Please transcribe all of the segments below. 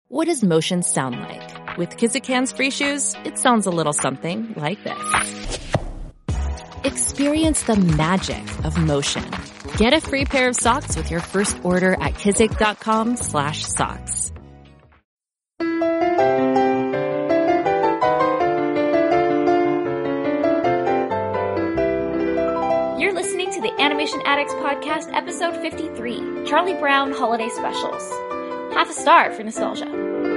What does motion sound like? With Kizikans free shoes, it sounds a little something like this. Experience the magic of motion. Get a free pair of socks with your first order at kizik.com/socks. You're listening to the Animation Addicts Podcast, episode 53, Charlie Brown Holiday Specials. Half a star for nostalgia.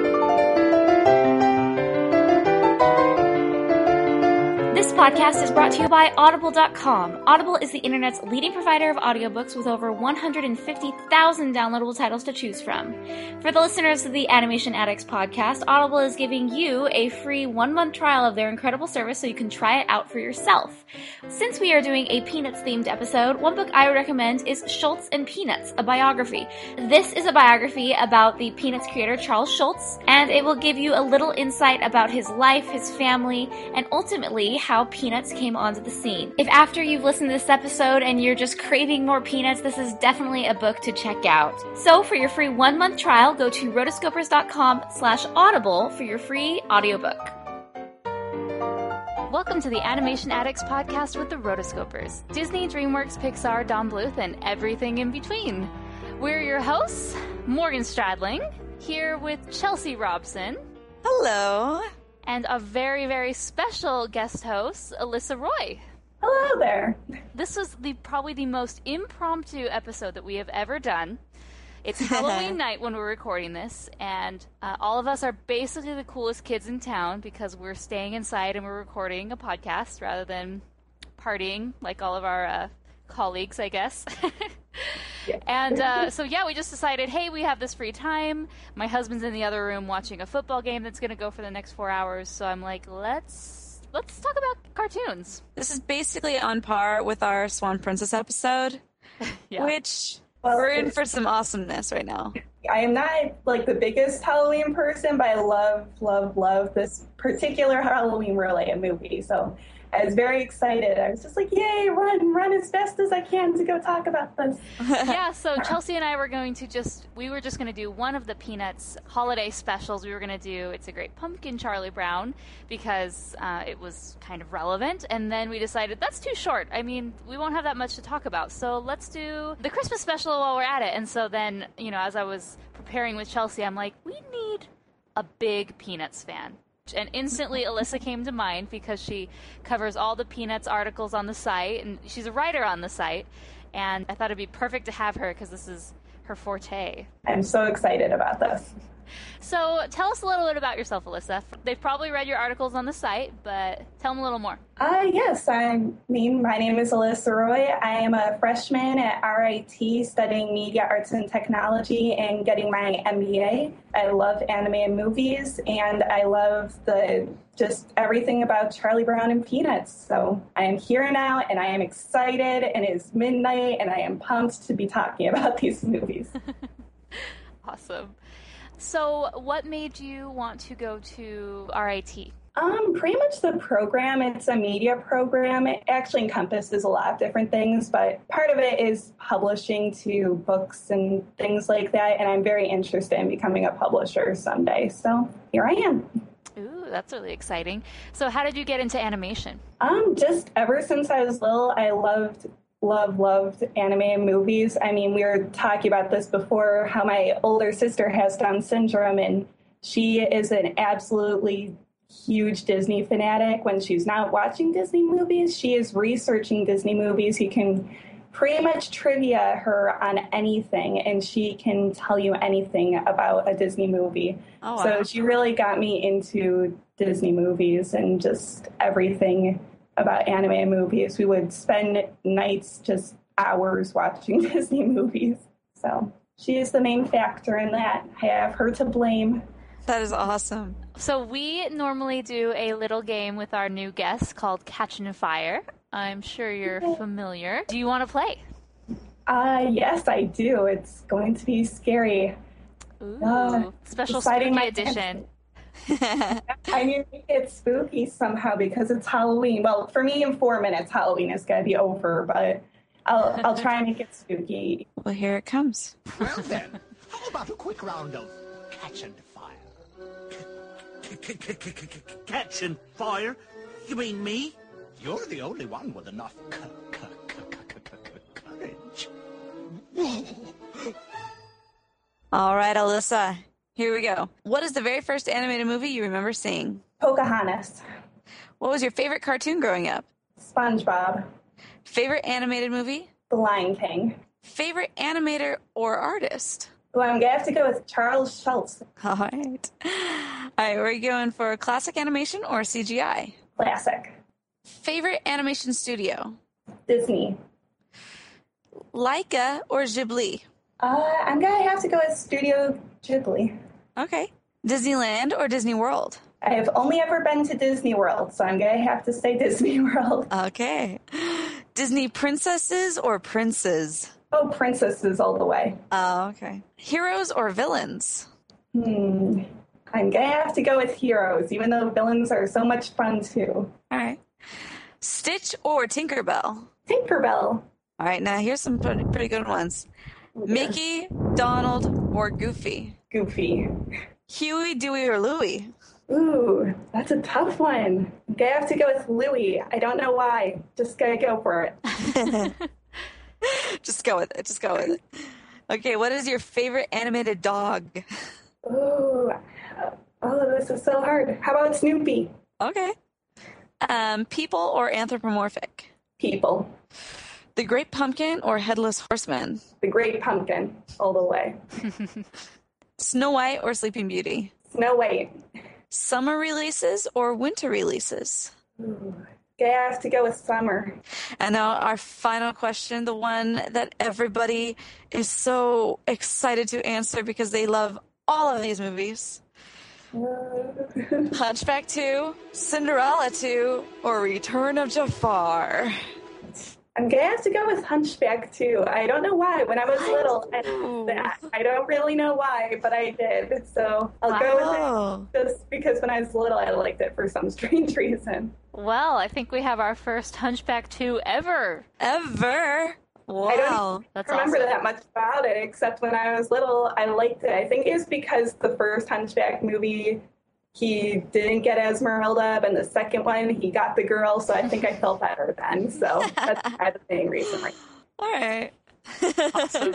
This podcast is brought to you by Audible.com. Audible is the internet's leading provider of audiobooks with over 150,000 downloadable titles to choose from. For the listeners of the Animation Addicts podcast, Audible is giving you a free 1-month trial of their incredible service so you can try it out for yourself. Since we are doing a Peanuts-themed episode, one book I would recommend is Schulz and Peanuts, a biography. This is a biography about the Peanuts creator Charles Schulz, and it will give you a little insight about his life, his family, and ultimately how Peanuts came onto the scene. If after you've listened to this episode and you're just craving more Peanuts, this is definitely a book to check out. So for your free 1-month trial, go to rotoscopers.com/audible for your free audiobook. Welcome to the Animation Addicts podcast with the Rotoscopers. Disney, DreamWorks, Pixar, Don Bluth, and everything in between. We're your hosts, Morgan Stradling, here with Chelsea Robson. Hello. And a very, very special guest host, Alyssa Roy. Hello there. This was probably the most impromptu episode that we have ever done. It's Halloween night when we're recording this, and all of us are basically the coolest kids in town because we're staying inside and we're recording a podcast rather than partying like all of our colleagues, I guess. Yeah. And so we just decided, hey, we have this free time. My husband's in the other room watching a football game that's going to go for the next 4 hours. So I'm like, let's talk about cartoons. This is basically on par with our Swan Princess episode, which we're in for some awesomeness right now. I am not like the biggest Halloween person, but I love this particular Halloween-related movie. So I was very excited. I was just like, yay, run as fast as I can to go talk about this. Yeah, so Chelsea and I were going to we were just going to do one of the Peanuts holiday specials. We were going to do It's a Great Pumpkin, Charlie Brown, because it was kind of relevant. And then we decided that's too short. I mean, we won't have that much to talk about. So let's do the Christmas special while we're at it. And so then, as I was preparing with Chelsea, I'm like, we need a big Peanuts fan. And instantly Alyssa came to mind because she covers all the Peanuts articles on the site, and she's a writer on the site, and I thought it'd be perfect to have her because this is her forte. I'm so excited about this. So tell us a little bit about yourself, Alyssa. They've probably read your articles on the site, but tell them a little more. Yes, my name is Alyssa Roy. I am a freshman at RIT studying media arts and technology and getting my MBA. I love anime and movies, and I love just everything about Charlie Brown and Peanuts. So I am here now, and I am excited, and it is midnight, and I am pumped to be talking about these movies. Awesome. So what made you want to go to RIT? Pretty much the program. It's a media program. It actually encompasses a lot of different things, but part of it is publishing to books and things like that, and I'm very interested in becoming a publisher someday, so here I am. Ooh, that's really exciting. So how did you get into animation? Just ever since I was little, I loved anime and movies. I mean, we were talking about this before, how my older sister has Down syndrome, and she is an absolutely huge Disney fanatic. When she's not watching Disney movies, she is researching Disney movies. You can pretty much trivia her on anything, and she can tell you anything about a Disney movie. Oh, wow. So she really got me into Disney movies and just everything about anime and movies. We would spend nights, just hours watching Disney movies. So she is the main factor in that. I have her to blame. That is awesome. So we normally do a little game with our new guests called Catching a Fire. I'm sure you're familiar. Do you want to play? Yes, I do. It's going to be scary. Ooh, special spooky edition. I need to make it spooky somehow because it's Halloween. Well, for me, in 4 minutes, Halloween is going to be over, but I'll try and make it spooky. Well, here it comes. Well then, how about a quick round of catch and fire? Catching fire? You mean me? You're the only one with enough courage. All right, Alyssa. Here we go. What is the very first animated movie you remember seeing? Pocahontas. What was your favorite cartoon growing up? SpongeBob. Favorite animated movie? The Lion King. Favorite animator or artist? Well, I'm going to have to go with Charles Schultz. All right. All right, we're going for classic animation or CGI? Classic. Favorite animation studio? Disney. Laika or Ghibli? I'm going to have to go with Studio Ghibli. Okay. Disneyland or Disney World? I have only ever been to Disney World, so I'm going to have to say Disney World. Okay. Disney princesses or princes? Oh, princesses all the way. Oh, okay. Heroes or villains? I'm going to have to go with heroes, even though villains are so much fun, too. All right. Stitch or Tinkerbell? Tinkerbell. All right, now here's some pretty good ones. Mickey, Donald, or Goofy? Goofy. Huey, Dewey, or Louie? Ooh, that's a tough one. I'm going to have to go with Louie. I don't know why. Just going to go for it. Just go with it. Just go with it. Okay, what is your favorite animated dog? Ooh. Oh, this is so hard. How about Snoopy? Okay. People or anthropomorphic? People. The Great Pumpkin or Headless Horseman? The Great Pumpkin, all the way. Snow White or Sleeping Beauty? Snow White. Summer releases or winter releases? Ooh. I have to go with summer. And now our final question, the one that everybody is so excited to answer because they love all of these movies. Hunchback 2, Cinderella 2, or Return of Jafar? I'm going to have to go with Hunchback 2. I don't know why. When I was little, I did that. I don't really know why, but I did. So I'll go with it just because when I was little, I liked it for some strange reason. Well, I think we have our first Hunchback 2 ever. Ever? Wow. I don't remember that much about it, except when I was little, I liked it. I think it was because the first Hunchback movie, he didn't get Esmeralda, and the second one, he got the girl, so I think I felt better then. So that's kind of the main reason. Right? All right. Awesome.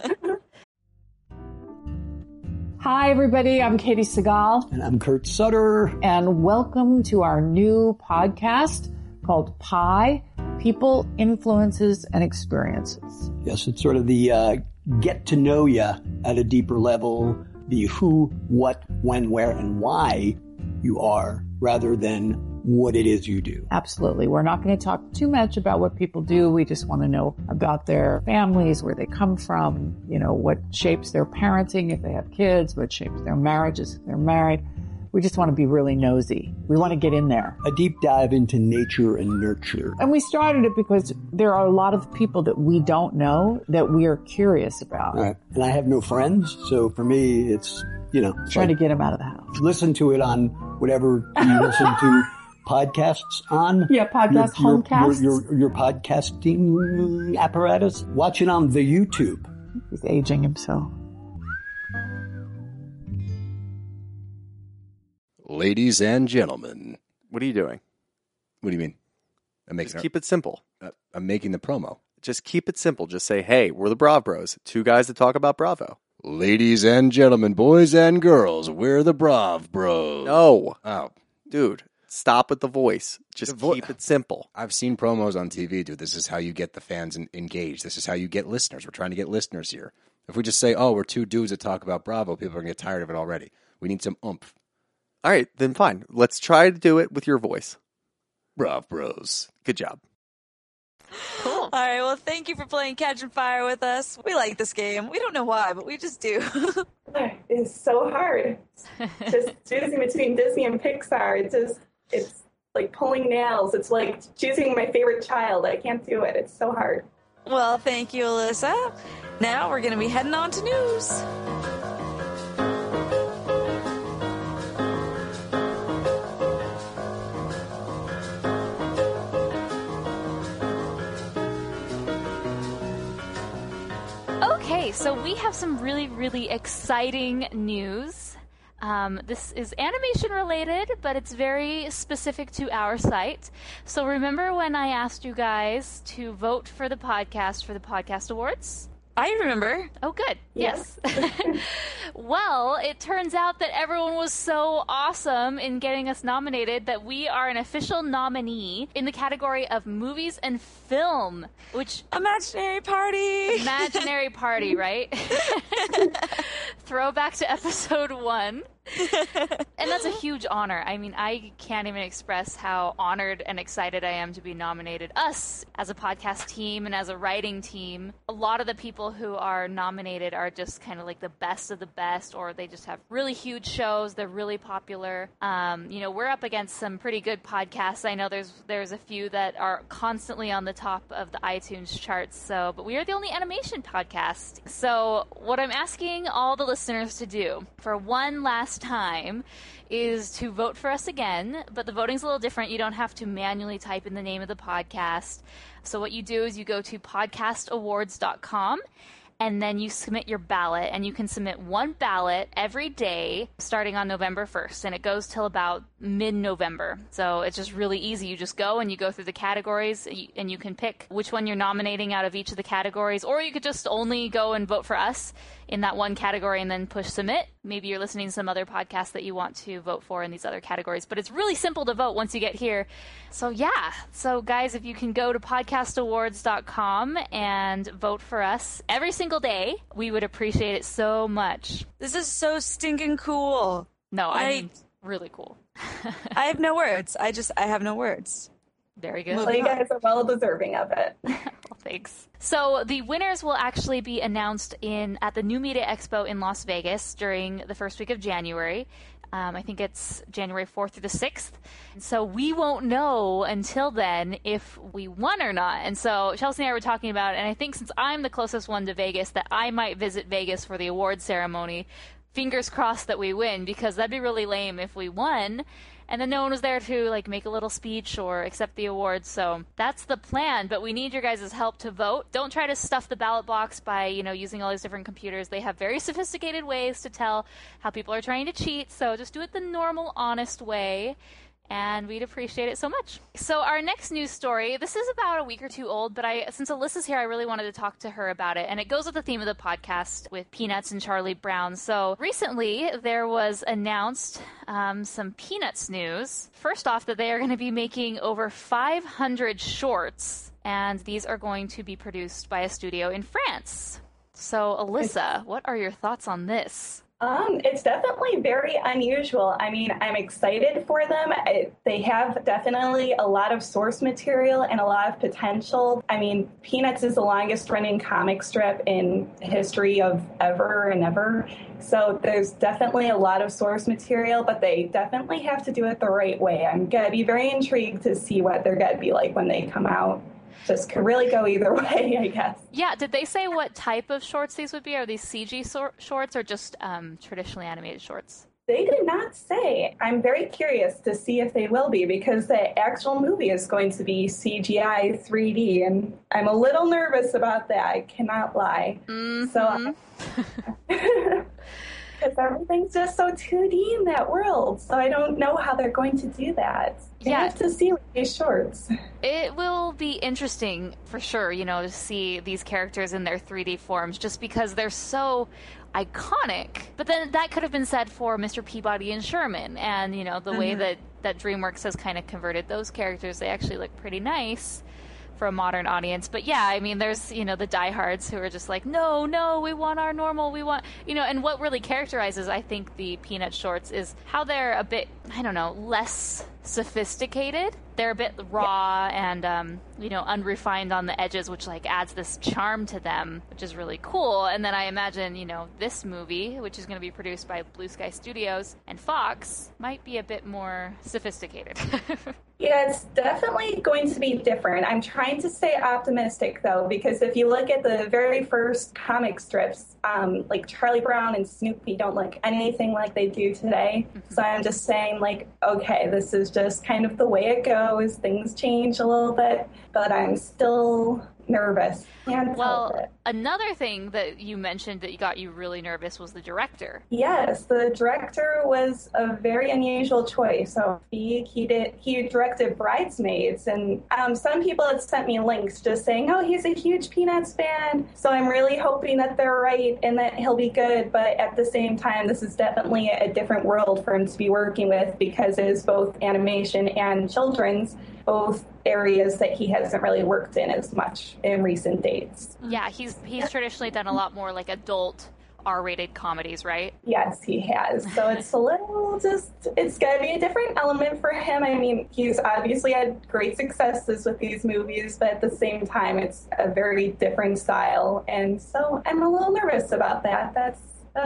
Hi, everybody. I'm Katie Segal. And I'm Kurt Sutter. And welcome to our new podcast called PIE, People, Influences, and Experiences. Yes, it's sort of the get to know you at a deeper level, the who, what, when, where, and why you are, rather than what it is you do. Absolutely. We're not going to talk too much about what people do. We just want to know about their families, where they come from, you know, what shapes their parenting if they have kids, what shapes their marriages if they're married. We just want to be really nosy. We want to get in there. A deep dive into nature and nurture. And we started it because there are a lot of people that we don't know that we are curious about. Right. And I have no friends, so for me, it's, you know. Trying to get them out of the house. Listen to it on whatever you listen to podcasts on. Yeah, homecasts. Your podcasting apparatus. Watch it on the YouTube. He's aging himself. Ladies and gentlemen. What are you doing? What do you mean? Just keep it simple. I'm making the promo. Just keep it simple. Just say, hey, we're the Brav Bros. Two guys that talk about Bravo. Ladies and gentlemen, boys and girls, we're the Brav Bros. No. Oh. Dude, stop with the voice. Just keep it simple. I've seen promos on TV, dude. This is how you get the fans engaged. This is how you get listeners. We're trying to get listeners here. If we just say, oh, we're two dudes that talk about Bravo, people are going to get tired of it already. We need some oomph. All right, then fine. Let's try to do it with your voice. Brav Bros. Good job. Cool. All right, well, thank you for playing Catching Fire with us. We like this game. We don't know why, but we just do. It's so hard. Just choosing between Disney and Pixar. It's like pulling nails. It's like choosing my favorite child. I can't do it. It's so hard. Well, thank you, Alyssa. Now we're going to be heading on to news. Okay, so we have some really, really exciting news. This is animation related, but it's very specific to our site. So remember when I asked you guys to vote for the Podcast Awards? I remember. Oh, good. Yes. Well, it turns out that everyone was so awesome in getting us nominated that we are an official nominee in the category of movies and film, which... Imaginary party! Imaginary party, right? Throwback to episode 1. And that's a huge honor. I mean, I can't even express how honored and excited I am to be nominated. Us, as a podcast team and as a writing team, a lot of the people who are nominated are just kind of like the best of the best, or they just have really huge shows. They're really popular. We're up against some pretty good podcasts. I know there's a few that are constantly on the top of the iTunes charts. But we are the only animation podcast. So what I'm asking all the listeners to do for one last time is to vote for us again, but the voting's a little different. You don't have to manually type in the name of the podcast. So what you do is you go to podcastawards.com and then you submit your ballot, and you can submit one ballot every day starting on November 1st, and it goes till about mid-November. So it's just really easy. You just go and you go through the categories, and you can pick which one you're nominating out of each of the categories, or you could just only go and vote for us in that one category and then push submit. Maybe you're listening to some other podcast that you want to vote for in these other categories, but it's really simple to vote once you get here. So guys, if you can go to podcastawards.com and vote for us every single day, we would appreciate it so much. This is so stinking cool. No, I mean, really cool. I have no words. I have no words. Very good. Well, you guys are well deserving of it. Well, thanks. So the winners will actually be announced at the New Media Expo in Las Vegas during the first week of January. I think it's January 4th through the 6th. So we won't know until then if we won or not. And so Chelsea and I were talking about it, and I think since I'm the closest one to Vegas, that I might visit Vegas for the award ceremony. Fingers crossed that we win, because that'd be really lame if we won and then no one was there to make a little speech or accept the award. So that's the plan, but we need your guys' help to vote. Don't try to stuff the ballot box by, using all these different computers. They have very sophisticated ways to tell how people are trying to cheat, so just do it the normal, honest way. And we'd appreciate it so much. So our next news story, this is about a week or two old, but since Alyssa's here, I really wanted to talk to her about it. And it goes with the theme of the podcast with Peanuts and Charlie Brown. So recently there was announced some Peanuts news. First off, that they are going to be making over 500 shorts, and these are going to be produced by a studio in France. So Alyssa, what are your thoughts on this? It's definitely very unusual. I mean, I'm excited for them. They have definitely a lot of source material and a lot of potential. I mean, Peanuts is the longest running comic strip in history of ever and ever. So there's definitely a lot of source material, but they definitely have to do it the right way. I'm going to be very intrigued to see what they're going to be like when they come out. Just could really go either way, I guess. Yeah, did they say what type of shorts these would be? Are these CG shorts or just traditionally animated shorts? They did not say. I'm very curious to see if they will be, because the actual movie is going to be CGI 3D, and I'm a little nervous about that. I cannot lie. Mm-hmm. So, because everything's just so 2D in that world, so I don't know how they're going to do that. You have to see these shorts. It will be interesting for sure, to see these characters in their 3D forms, just because they're so iconic. But then that could have been said for Mr. Peabody and Sherman, and the way that DreamWorks has kind of converted those characters, they actually look pretty nice for a modern audience. But yeah, I mean, there's, the diehards who are just like, no, we want our normal, we want, and what really characterizes, I think, the Peanut shorts is how they're a bit, less sophisticated. They're a bit raw and, unrefined on the edges, which adds this charm to them, which is really cool. And then I imagine, this movie, which is going to be produced by Blue Sky Studios and Fox, might be a bit more sophisticated. Yeah, it's definitely going to be different. I'm trying to stay optimistic, though, because if you look at the very first comic strips, like Charlie Brown and Snoopy don't look anything like they do today. Mm-hmm. So I'm just saying, okay, this is just kind of the way it goes. Things change a little bit, but I'm still nervous. another thing that you mentioned that got you really nervous was the director. Yes, the director was a very unusual choice. So he directed Bridesmaids, and some people had sent me links just saying, oh, he's a huge Peanuts fan. So I'm really hoping that they're right and that he'll be good. But at the same time, this is definitely a different world for him to be working with because it is both animation and children's, both areas that he hasn't really worked in as much in recent dates. Yeah, he's traditionally done a lot more like adult R-rated comedies, right? Yes, he has. So it's a little it's got to be a different element for him. I mean, he's obviously had great successes with these movies, but at the same time, it's a very different style. And so I'm a little nervous about that. That's...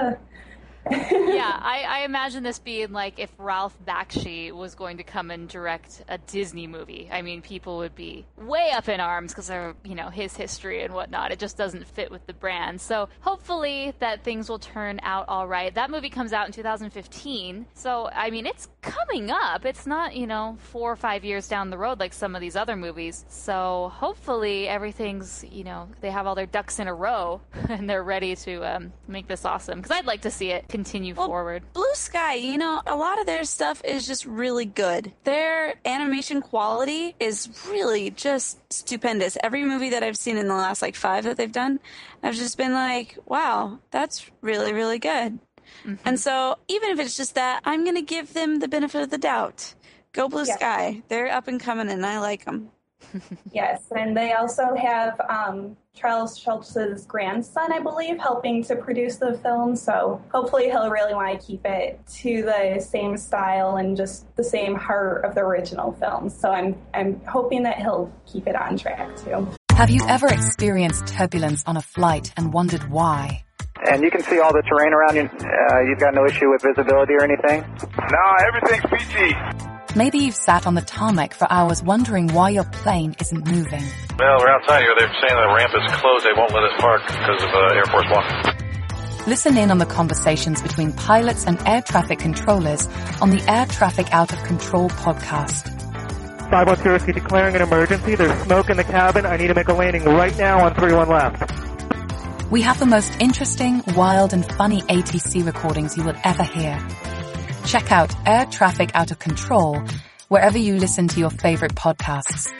Yeah, I imagine this being like if Ralph Bakshi was going to come and direct a Disney movie. I mean, people would be way up in arms because of, his history and whatnot. It just doesn't fit with the brand. So hopefully that things will turn out all right. That movie comes out in 2015. So, I mean, it's coming up. It's not, 4 or 5 years down the road like some of these other movies. So hopefully everything's, they have all their ducks in a row and they're ready to make this awesome. Because I'd like to see it continue forward. Blue Sky, a lot of their stuff is just really good. Their animation quality is really just stupendous. Every movie that I've seen in the last 5 that they've done, I've just been like, wow, that's really, really good. Mm-hmm. And so even if it's just that, I'm going to give them the benefit of the doubt. Go Blue Sky. They're up and coming and I like them. Yes, and they also have Charles Schultz's grandson, I believe, helping to produce the film. So hopefully he'll really want to keep it to the same style and just the same heart of the original film. So I'm hoping that he'll keep it on track too. Have you ever experienced turbulence on a flight and wondered why? And you can see all the terrain around you. You've got no issue with visibility or anything? No, everything's peachy. Maybe you've sat on the tarmac for hours wondering why your plane isn't moving. Well, we're outside here. They're saying the ramp is closed. They won't let us park because of Air Force One. Listen in on the conversations between pilots and air traffic controllers on the Air Traffic Out of Control podcast. 510 declaring an emergency. There's smoke in the cabin. I need to make a landing right now on 31 left. We have the most interesting, wild, and funny ATC recordings you will ever hear. Check out Air Traffic Out of Control wherever you listen to your favorite podcasts.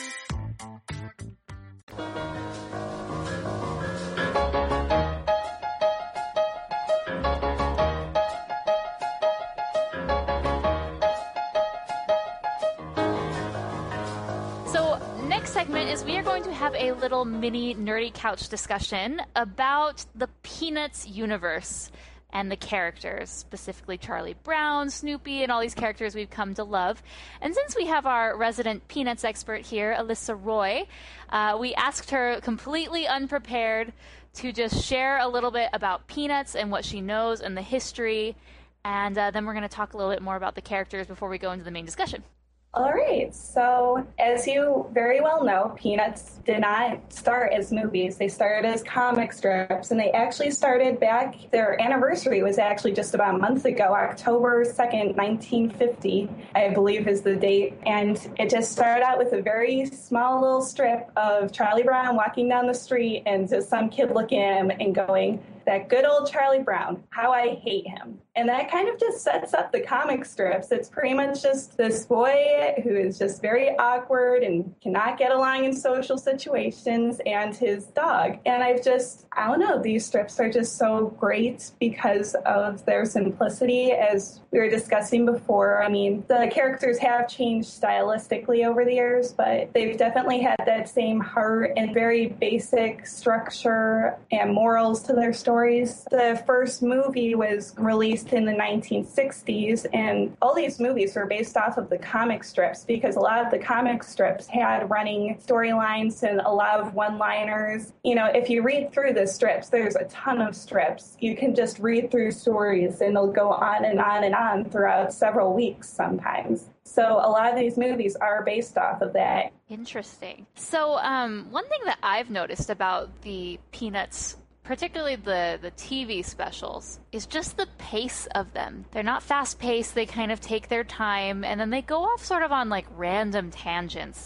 So next segment is we are going to have a little mini nerdy couch discussion about the Peanuts universe and the characters, specifically Charlie Brown, Snoopy, and all these characters we've come to love. And since we have our resident Peanuts expert here, Alyssa Roy, we asked her completely unprepared to just share a little bit about Peanuts and what she knows and the history, and then we're going to talk a little bit more about the characters before we go into the main discussion. All right. So, as you very well know, Peanuts did not start as movies. They started as comic strips, and they actually started back, their anniversary was actually just about a month ago, October 2nd, 1950, I believe is the date. And it just started out with a very small little strip of Charlie Brown walking down the street and just some kid looking at him and going, that good old Charlie Brown, how I hate him. And that kind of just sets up the comic strips. It's pretty much just this boy who is just very awkward and cannot get along in social situations and his dog. And I don't know, these strips are just so great because of their simplicity, as we were discussing before. I mean, the characters have changed stylistically over the years, but they've definitely had that same heart and very basic structure and morals to their stories. The first movie was released in the 1960s, and all these movies were based off of the comic strips because a lot of the comic strips had running storylines and a lot of one-liners. You know, if you read through the strips, there's a ton of strips. You can just read through stories and they'll go on and on and on throughout several weeks sometimes. So a lot of these movies are based off of that. Interesting. So one thing that I've noticed about the Peanuts, particularly the TV specials, is just the pace of them. They're not fast-paced. They kind of take their time, and then they go off sort of on like random tangents.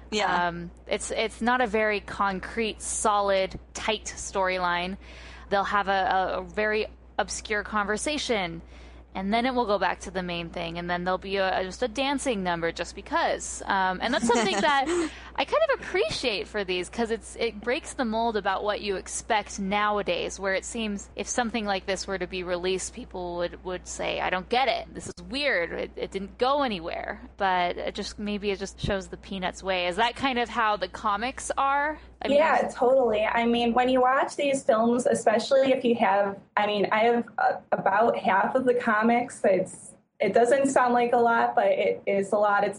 Yeah. It's not a very concrete, solid, tight storyline. They'll have a very obscure conversation, and then it will go back to the main thing, and then there'll be just a dancing number just because. And that's something that I kind of appreciate for these, because it breaks the mold about what you expect nowadays, where it seems if something like this were to be released, people would say, I don't get it. This is weird. It didn't go anywhere. But it just shows the Peanuts way. Is that kind of how the comics are? Yeah, totally. I mean, when you watch these films, especially if you have, I have about half of the comics. It doesn't sound like a lot, but it is a lot.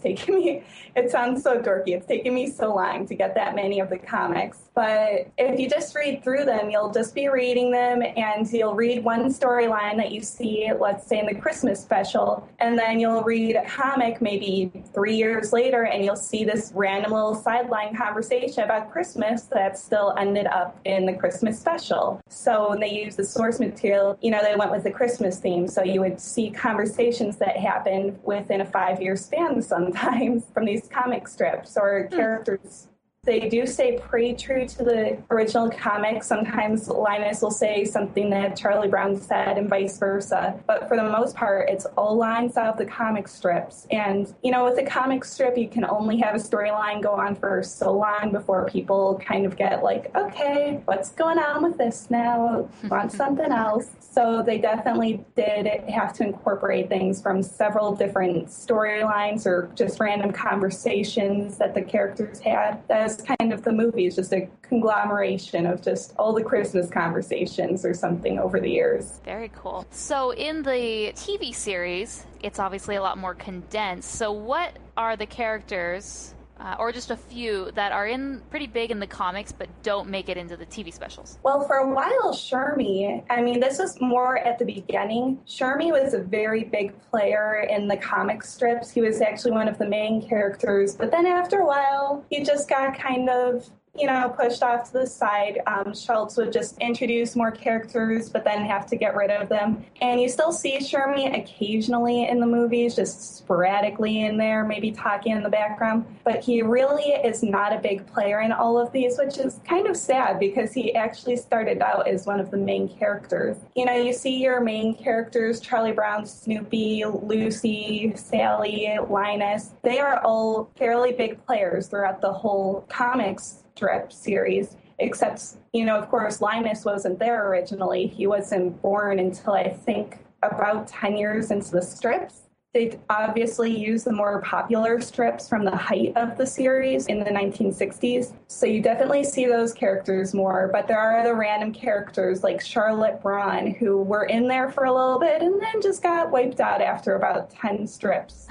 It sounds so dorky. It's taken me so long to get that many of the comics. But if you just read through them, you'll just be reading them, and you'll read one storyline that you see, let's say, in the Christmas special, and then you'll read a comic maybe 3 years later, and you'll see this random little sideline conversation about Christmas that still ended up in the Christmas special. So when they use the source material, they went with the Christmas theme, so you would see conversations that happened within a 5-year span sometimes from these comic strips or characters. They do stay pretty true to the original comic. Sometimes Linus will say something that Charlie Brown said and vice versa. But for the most part, it's all lines out of the comic strips. And, with a comic strip, you can only have a storyline go on for so long before people kind of get like, okay, what's going on with this now? Want something else? So they definitely did have to incorporate things from several different storylines or just random conversations that the characters had. That's kind of the movie. It's just a conglomeration of just all the Christmas conversations or something over the years. Very cool. So in the TV series, it's obviously a lot more condensed. So what are the characters, or just a few, that are pretty big in the comics but don't make it into the TV specials? Well, for a while, Shermie, this was more at the beginning. Shermie was a very big player in the comic strips. He was actually one of the main characters. But then after a while, he just got kind of pushed off to the side. Schultz would just introduce more characters, but then have to get rid of them. And you still see Shermie occasionally in the movies, just sporadically in there, maybe talking in the background. But he really is not a big player in all of these, which is kind of sad because he actually started out as one of the main characters. You see your main characters, Charlie Brown, Snoopy, Lucy, Sally, Linus. They are all fairly big players throughout the whole comics strip series, except, of course, Linus wasn't there originally. He wasn't born until I think about 10 years into the strips. They obviously used the more popular strips from the height of the series in the 1960s. So you definitely see those characters more, but there are other random characters like Charlotte Braun who were in there for a little bit and then just got wiped out after about 10 strips.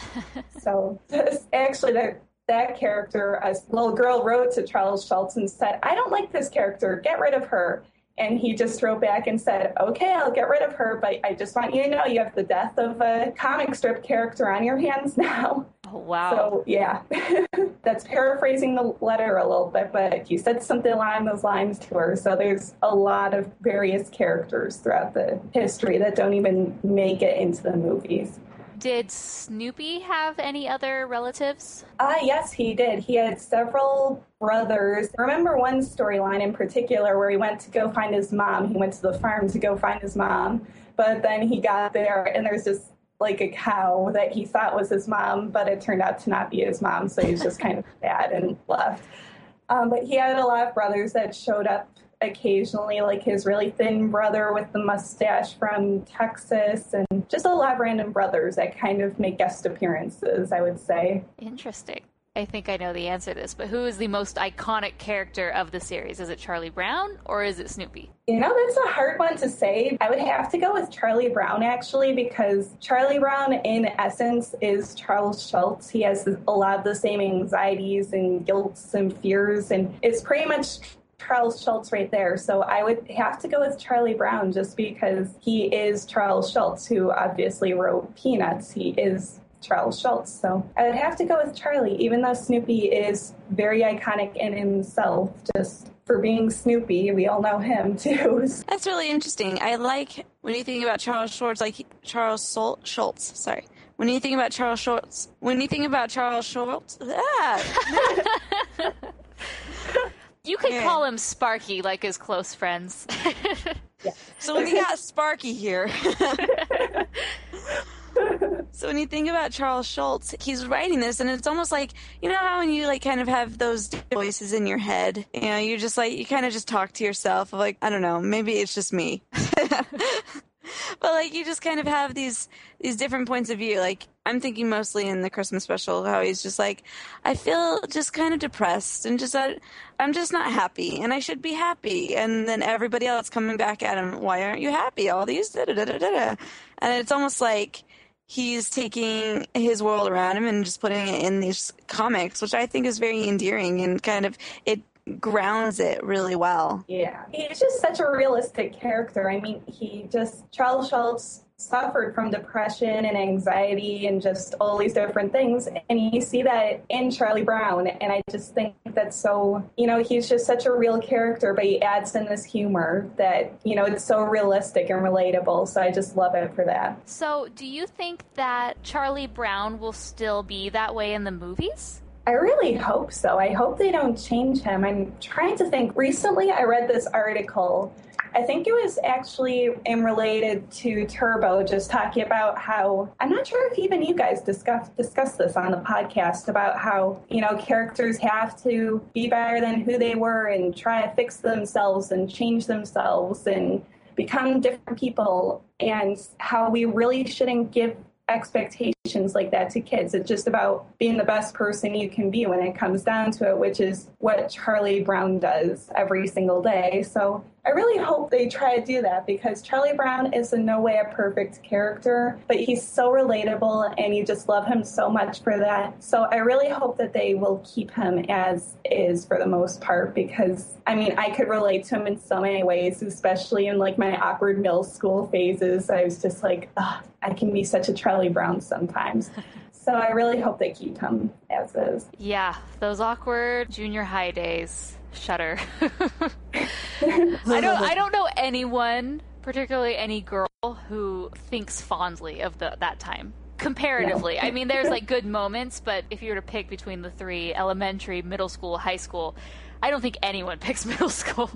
So actually that character, a little girl wrote to Charles Schultz and said, I don't like this character, get rid of her. And he just wrote back and said, okay, I'll get rid of her, but I just want you to know you have the death of a comic strip character on your hands now. Oh, wow. So, yeah, that's paraphrasing the letter a little bit, but he said something along those lines to her. So there's a lot of various characters throughout the history that don't even make it into the movies. Did Snoopy have any other relatives? Yes, he did. He had several brothers. I remember one storyline in particular where he went to go find his mom. He went to the farm to go find his mom, but then he got there and there's just like a cow that he thought was his mom, but it turned out to not be his mom, so he's just kind of sad and left. But he had a lot of brothers that showed up occasionally, like his really thin brother with the mustache from Texas, and just a lot of random brothers that kind of make guest appearances, I would say. Interesting. I think I know the answer to this, but who is the most iconic character of the series? Is it Charlie Brown or is it Snoopy? That's a hard one to say. I would have to go with Charlie Brown, actually, because Charlie Brown, in essence, is Charles Schultz. He has a lot of the same anxieties and guilts and fears, and it's pretty much Charles Schultz right there. So I would have to go with Charlie Brown just because he is Charles Schultz, who obviously wrote Peanuts. He is Charles Schultz. So I would have to go with Charlie, even though Snoopy is very iconic in himself. Just for being Snoopy, we all know him too. That's really interesting. I like when you think about Charles Schultz, like Charles Schultz, when you think about Charles Schultz, You could call him Sparky, like his close friends. So we got Sparky here. So when you think about Charles Schultz, he's writing this, and it's almost like, you know how when you like kind of have those voices in your head, you know, you just like, you kind of just talk to yourself of like, I don't know, maybe it's just me. But like you just kind of have these different points of view. Like I'm thinking mostly in the Christmas special how he's just like, I feel just kind of depressed and just I'm just not happy and I should be happy. And then everybody else coming back at him, why aren't you happy? All these da-da-da-da-da. And it's almost like he's taking his world around him and just putting it in these comics, which I think is very endearing and kind of it grounds it really well. Yeah, he's just such a realistic character. I mean, Charles Schultz suffered from depression and anxiety and just all these different things, and you see that in Charlie Brown, and I just think that's so, you know, he's just such a real character, but he adds in this humor that, you know, it's so realistic and relatable, so I just love it for that. So do you think that Charlie Brown will still be that way in the movies? I really hope so. I hope they don't change him. I'm trying to think. Recently, I read this article. I think it was actually related to Turbo, just talking about how, I'm not sure if even you guys discussed this on the podcast, about how, you know, characters have to be better than who they were and try to fix themselves and change themselves and become different people, and how we really shouldn't give expectations like that to kids. It's just about being the best person you can be when it comes down to it, which is what Charlie Brown does every single day. So I really hope they try to do that, because Charlie Brown is in no way a perfect character, but he's so relatable and you just love him so much for that. So I really hope that they will keep him as is for the most part, because I mean, I could relate to him in so many ways, especially in like my awkward middle school phases. I was just like, I can be such a Charlie Brown sometimes. So I really hope they keep him as is. Yeah, those awkward junior high days. Shudder. I don't know anyone, particularly any girl, who thinks fondly of that time. Comparatively. No. I mean, there's like good moments, but if you were to pick between the three, elementary, middle school, high school, I don't think anyone picks middle school.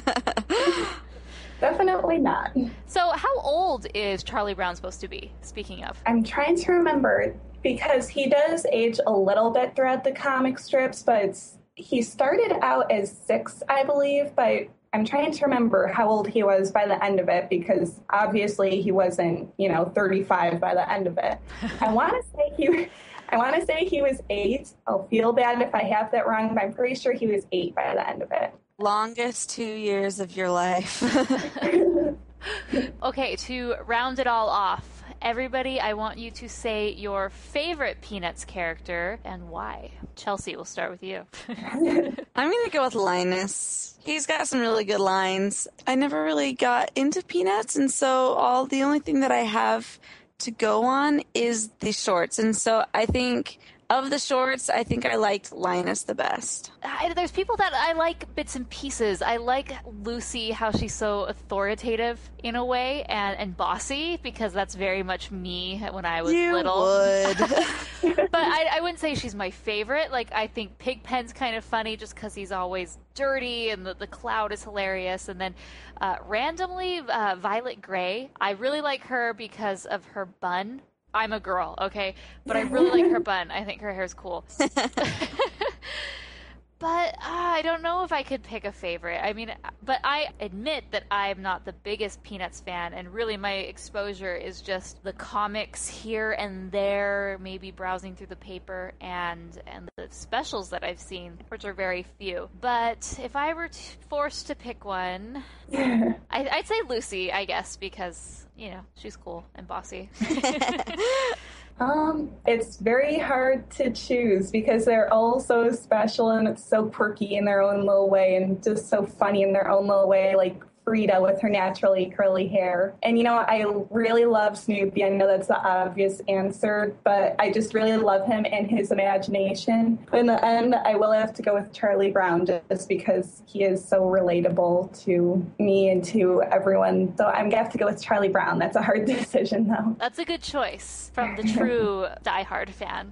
Definitely not. So how old is Charlie Brown supposed to be, speaking of? I'm trying to remember, because he does age a little bit throughout the comic strips, but he started out as 6, I believe, but I'm trying to remember how old he was by the end of it, because obviously he wasn't, 35 by the end of it. I want to say he was 8. I'll feel bad if I have that wrong, but I'm pretty sure he was 8 by the end of it. Longest 2 years of your life. Okay, to round it all off, everybody, I want you to say your favorite Peanuts character and why. Chelsea, we'll start with you. I'm going to go with Linus. He's got some really good lines. I never really got into Peanuts, and so the only thing that I have to go on is the shorts. And so I think of the shorts, I think I liked Linus the best. There's people that I like bits and pieces. I like Lucy, how she's so authoritative in a way, and bossy, because that's very much me when I was little. But I wouldn't say she's my favorite. Like, I think Pigpen's kind of funny just because he's always dirty, and the cloud is hilarious. And then randomly, Violet Gray, I really like her because of her bun. I'm a girl, okay? But I really like her bun. I think her hair's cool. But I don't know if I could pick a favorite. I mean, but I admit that I'm not the biggest Peanuts fan, and really my exposure is just the comics here and there, maybe browsing through the paper, and the specials that I've seen, which are very few. But if I were forced to pick one, I'd say Lucy, I guess, because, she's cool and bossy. It's very hard to choose because they're all so special and it's so quirky in their own little way and just so funny in their own little way. Like Frida with her naturally curly hair. And, I really love Snoopy. I know that's the obvious answer, but I just really love him and his imagination. But in the end, I will have to go with Charlie Brown just because he is so relatable to me and to everyone. So I'm going to have to go with Charlie Brown. That's a hard decision, though. That's a good choice from the true diehard fan.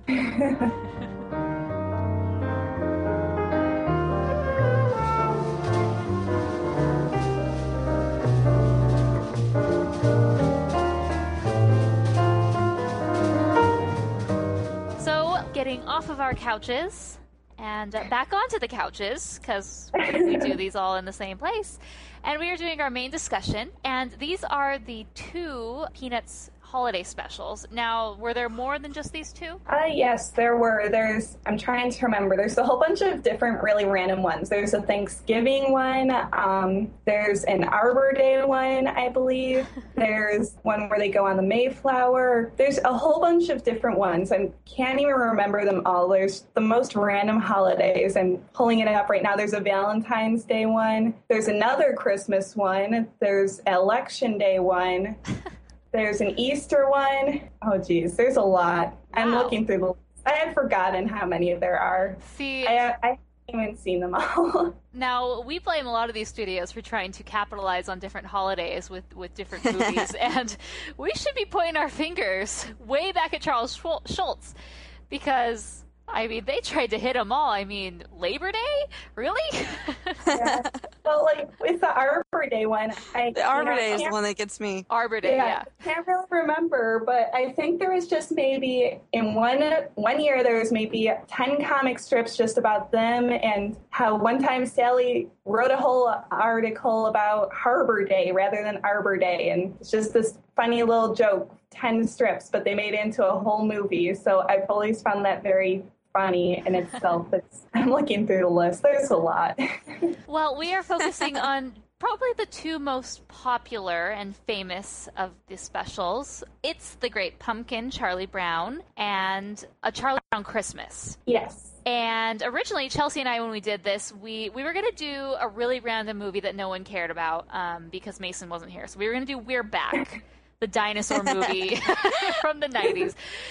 Getting off of our couches and back onto the couches, because we do these all in the same place. And we are doing our main discussion, and these are the 2 Peanuts holiday specials. Now, were there more than just these 2? Yes, there were. I'm trying to remember. There's a whole bunch of different really random ones. There's a Thanksgiving one. There's an Arbor Day one, I believe. There's one where they go on the Mayflower. There's a whole bunch of different ones. I can't even remember them all. There's the most random holidays. I'm pulling it up right now. There's a Valentine's Day one. There's another Christmas one. There's an Election Day one. There's an Easter one. Oh, geez, there's a lot. Wow. I'm looking through the list. I had forgotten how many there are. See, I haven't even seen them all. Now, we blame a lot of these studios for trying to capitalize on different holidays with different movies, and we should be pointing our fingers way back at Charles Schultz, because... they tried to hit them all. Labor Day? Really? Yeah. Well, with the Arbor Day one, the Arbor Day is the one that gets me. Arbor Day, yeah. I can't really remember, but I think there was just maybe in one year there was maybe 10 comic strips just about them, and how one time Sally wrote a whole article about Harbor Day rather than Arbor Day, and it's just this funny little joke, 10 strips, but they made it into a whole movie. So I've always found that very funny in itself. I'm looking through the list. There's a lot. Well, we are focusing on probably the 2 most popular and famous of the specials. It's The Great Pumpkin, Charlie Brown, and A Charlie Brown Christmas. Yes. And originally, Chelsea and I, when we did this, we were going to do a really random movie that no one cared about because Mason wasn't here. So we were going to do We're Back, the dinosaur movie from the 90s.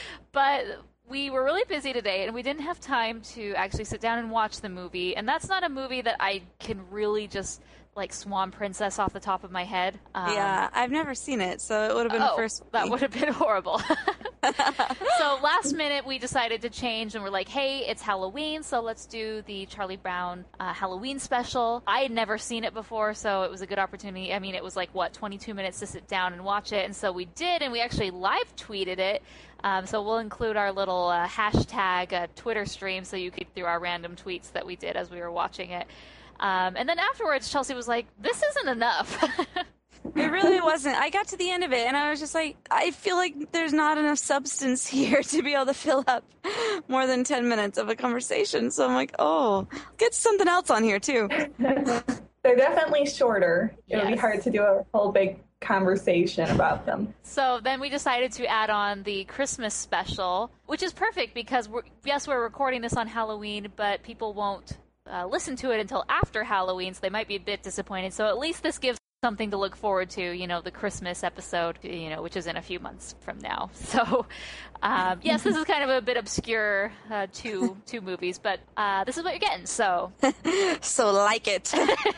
But we were really busy today, and we didn't have time to actually sit down and watch the movie. And that's not a movie that I can really just, Swan Princess off the top of my head. Yeah, I've never seen it, so it would have been the first movie. That would have been horrible. So last minute, we decided to change, and we're like, hey, it's Halloween, so let's do the Charlie Brown Halloween special. I had never seen it before, so it was a good opportunity. It was 22 minutes to sit down and watch it, and so we did, and we actually live tweeted it. So we'll include our little hashtag Twitter stream so you could through our random tweets that we did as we were watching it. And then afterwards, Chelsea was like, this isn't enough. It really wasn't. I got to the end of it, and I was just like, I feel like there's not enough substance here to be able to fill up more than 10 minutes of a conversation. So I'm like, get something else on here, too. They're definitely shorter. It would be hard to do a whole big conversation about them. So then we decided to add on the Christmas special, which is perfect because we're recording this on Halloween, but people won't listen to it until after Halloween, so they might be a bit disappointed. So at least this gives something to look forward to, the Christmas episode, which is in a few months from now. So, yes, this is kind of a bit obscure two movies, but this is what you're getting, so. So like it.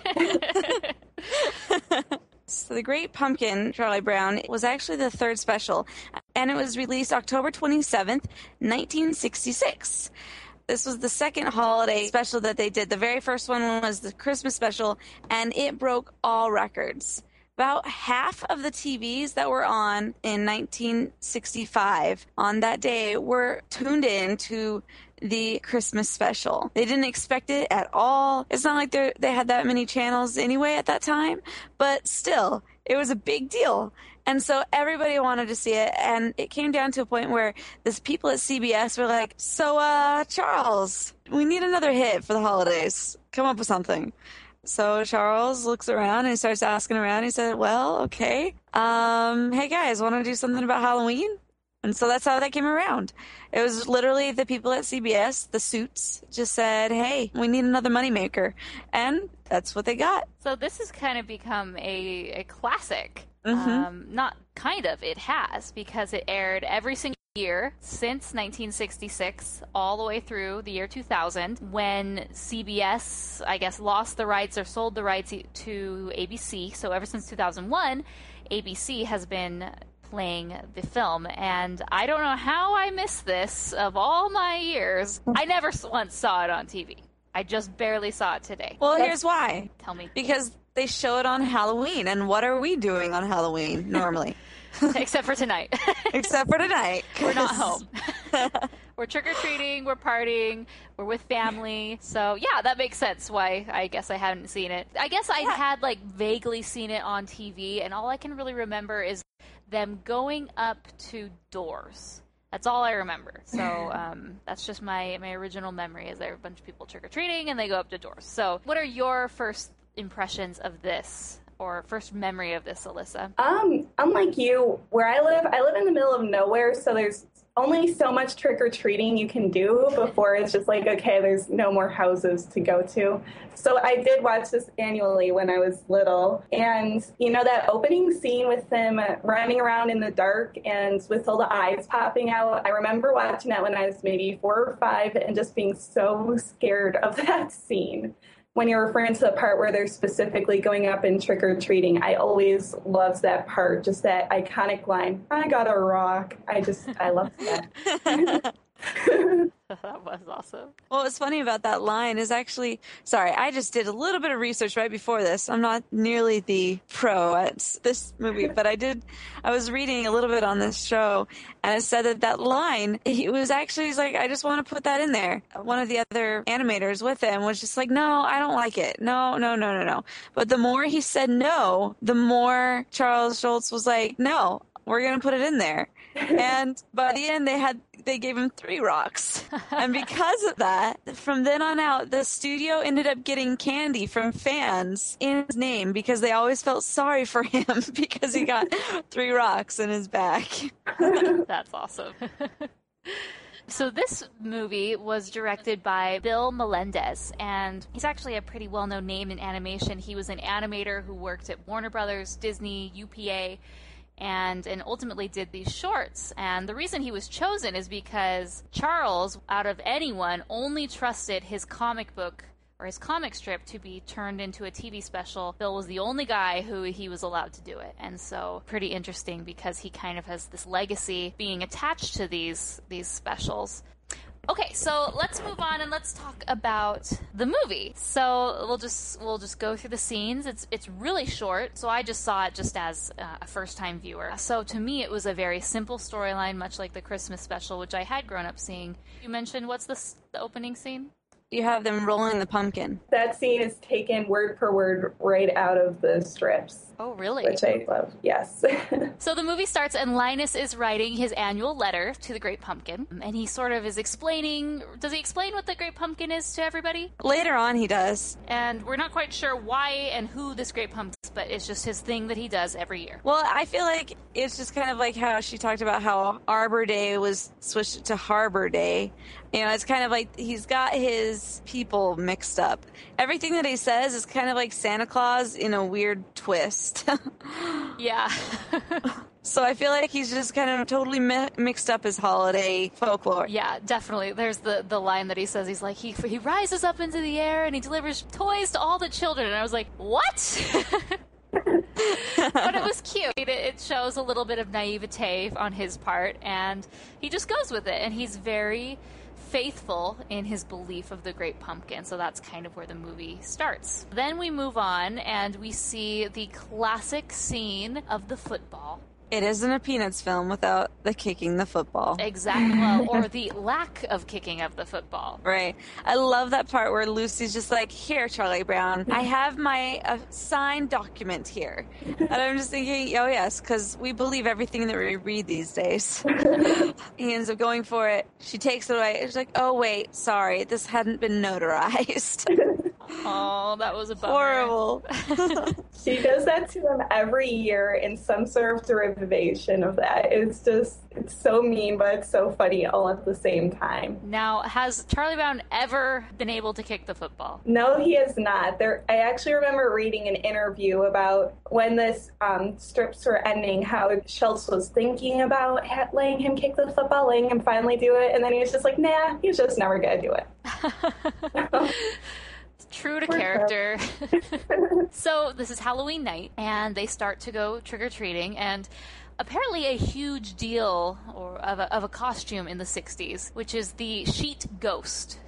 So The Great Pumpkin, Charlie Brown, was actually the 3rd special, and it was released October 27th, 1966. This was the 2nd holiday special that they did. The very first one was the Christmas special, and it broke all records. About half of the TVs that were on in 1965 on that day were tuned in to the Christmas special. They didn't expect it at all. It's not like they had that many channels anyway at that time, but still, it was a big deal. And so everybody wanted to see it, and it came down to a point where the people at CBS were like, so, Charles, we need another hit for the holidays. Come up with something. So Charles looks around and he starts asking around. He said, well, okay. Hey, guys, want to do something about Halloween? And so that's how that came around. It was literally the people at CBS, the suits, just said, hey, we need another moneymaker. And that's what they got. So this has kind of become a classic. Mm-hmm. Not kind of, it has, because it aired every single year since 1966 all the way through the year 2000, when CBS, I guess, lost the rights or sold the rights to ABC. So ever since 2001, ABC has been playing the film, and I don't know how I missed this of all my years. I never once saw it on TV. I just barely saw it today. Well, here's why. Tell me. Because they show it on Halloween, and what are we doing on Halloween normally? Except for tonight. Except for tonight. We're not home. We're trick-or-treating, we're partying, we're with family. So, yeah, that makes sense why I guess I hadn't seen it. I guess I had, like, vaguely seen it on TV, and all I can really remember is them going up to doors. That's all I remember. So that's just my original memory, is there are a bunch of people trick-or-treating, and they go up to doors. So what are your first impressions of this? Or first memory of this, Alyssa? Unlike you, where I live in the middle of nowhere, so there's only so much trick-or-treating you can do before it's just like, okay, there's no more houses to go to. So I did watch this annually when I was little. And, you know, that opening scene with them running around in the dark and with all the eyes popping out, I remember watching that when I was maybe 4 or 5 and just being so scared of that scene. When you're referring to the part where they're specifically going up and trick-or-treating, I always loved that part, just that iconic line, I got a rock. I love that. That was awesome. Well, what's funny about that line is actually, sorry, I just did a little bit of research right before this. I'm not nearly the pro at this movie, but I was reading a little bit on this show, and it said that line, it was actually, he's like, I just want to put that in there. One of the other animators with him was just like, no, I don't like it. No. But the more he said no, the more Charles Schulz was like, no, we're going to put it in there. And by the end, they gave him 3 rocks. And because of that, from then on out, the studio ended up getting candy from fans in his name because they always felt sorry for him because he got 3 rocks in his back. That's awesome. So this movie was directed by Bill Melendez, and he's actually a pretty well-known name in animation. He was an animator who worked at Warner Brothers, Disney, UPA, and ultimately did these shorts. And the reason he was chosen is because Charles, out of anyone, only trusted his comic book or his comic strip to be turned into a TV special. Bill was the only guy who he was allowed to do it. And so pretty interesting because he kind of has this legacy being attached to these specials. Okay, so let's move on and let's talk about the movie. So we'll just go through the scenes. It's really short, so I just saw it just as a first-time viewer. So to me, it was a very simple storyline, much like the Christmas special, which I had grown up seeing. You mentioned, what's the opening scene? You have them rolling the pumpkin. That scene is taken word for word right out of the strips. Oh, really? Which I love, yes. So the movie starts and Linus is writing his annual letter to the Great Pumpkin. And he sort of is explaining... Does he explain what the Great Pumpkin is to everybody? Later on, he does. And we're not quite sure why and who this Great Pumpkin is, but it's just his thing that he does every year. Well, I feel like it's just kind of like how she talked about how Arbor Day was switched to Harbor Day. You know, it's kind of like he's got his people mixed up. Everything that he says is kind of like Santa Claus in a weird twist. Yeah. So I feel like he's just kind of totally mixed up his holiday folklore. Yeah, definitely. There's the line that he says, he's like, he rises up into the air and he delivers toys to all the children. And I was like, what? But it was cute. It shows a little bit of naivete on his part, and he just goes with it. And he's very faithful in his belief of the Great Pumpkin, so that's kind of where the movie starts. Then we move on, and we see the classic scene of the football. It isn't a Peanuts film without the kicking the football. Exactly. Well, or the lack of kicking of the football. Right. I love that part where Lucy's just like, here, Charlie Brown, I have my signed document here. And I'm just thinking, oh, yes, because we believe everything that we read these days. He ends up going for it. She takes it away. She's like, oh, wait, sorry, this hadn't been notarized. Oh, that was a bummer. Horrible. She does that to him every year in some sort of derivation of that. It's so mean, but it's so funny all at the same time. Now, has Charlie Brown ever been able to kick the football? No, he has not. I actually remember reading an interview about when this strips were ending, how Schultz was thinking about letting him kick the football, letting him finally do it, and then he was just like, nah, he's just never going to do it. True to character. So this is Halloween night, and they start to go trick-or-treating, and apparently a huge deal of a costume in the 60s, which is the sheet ghost.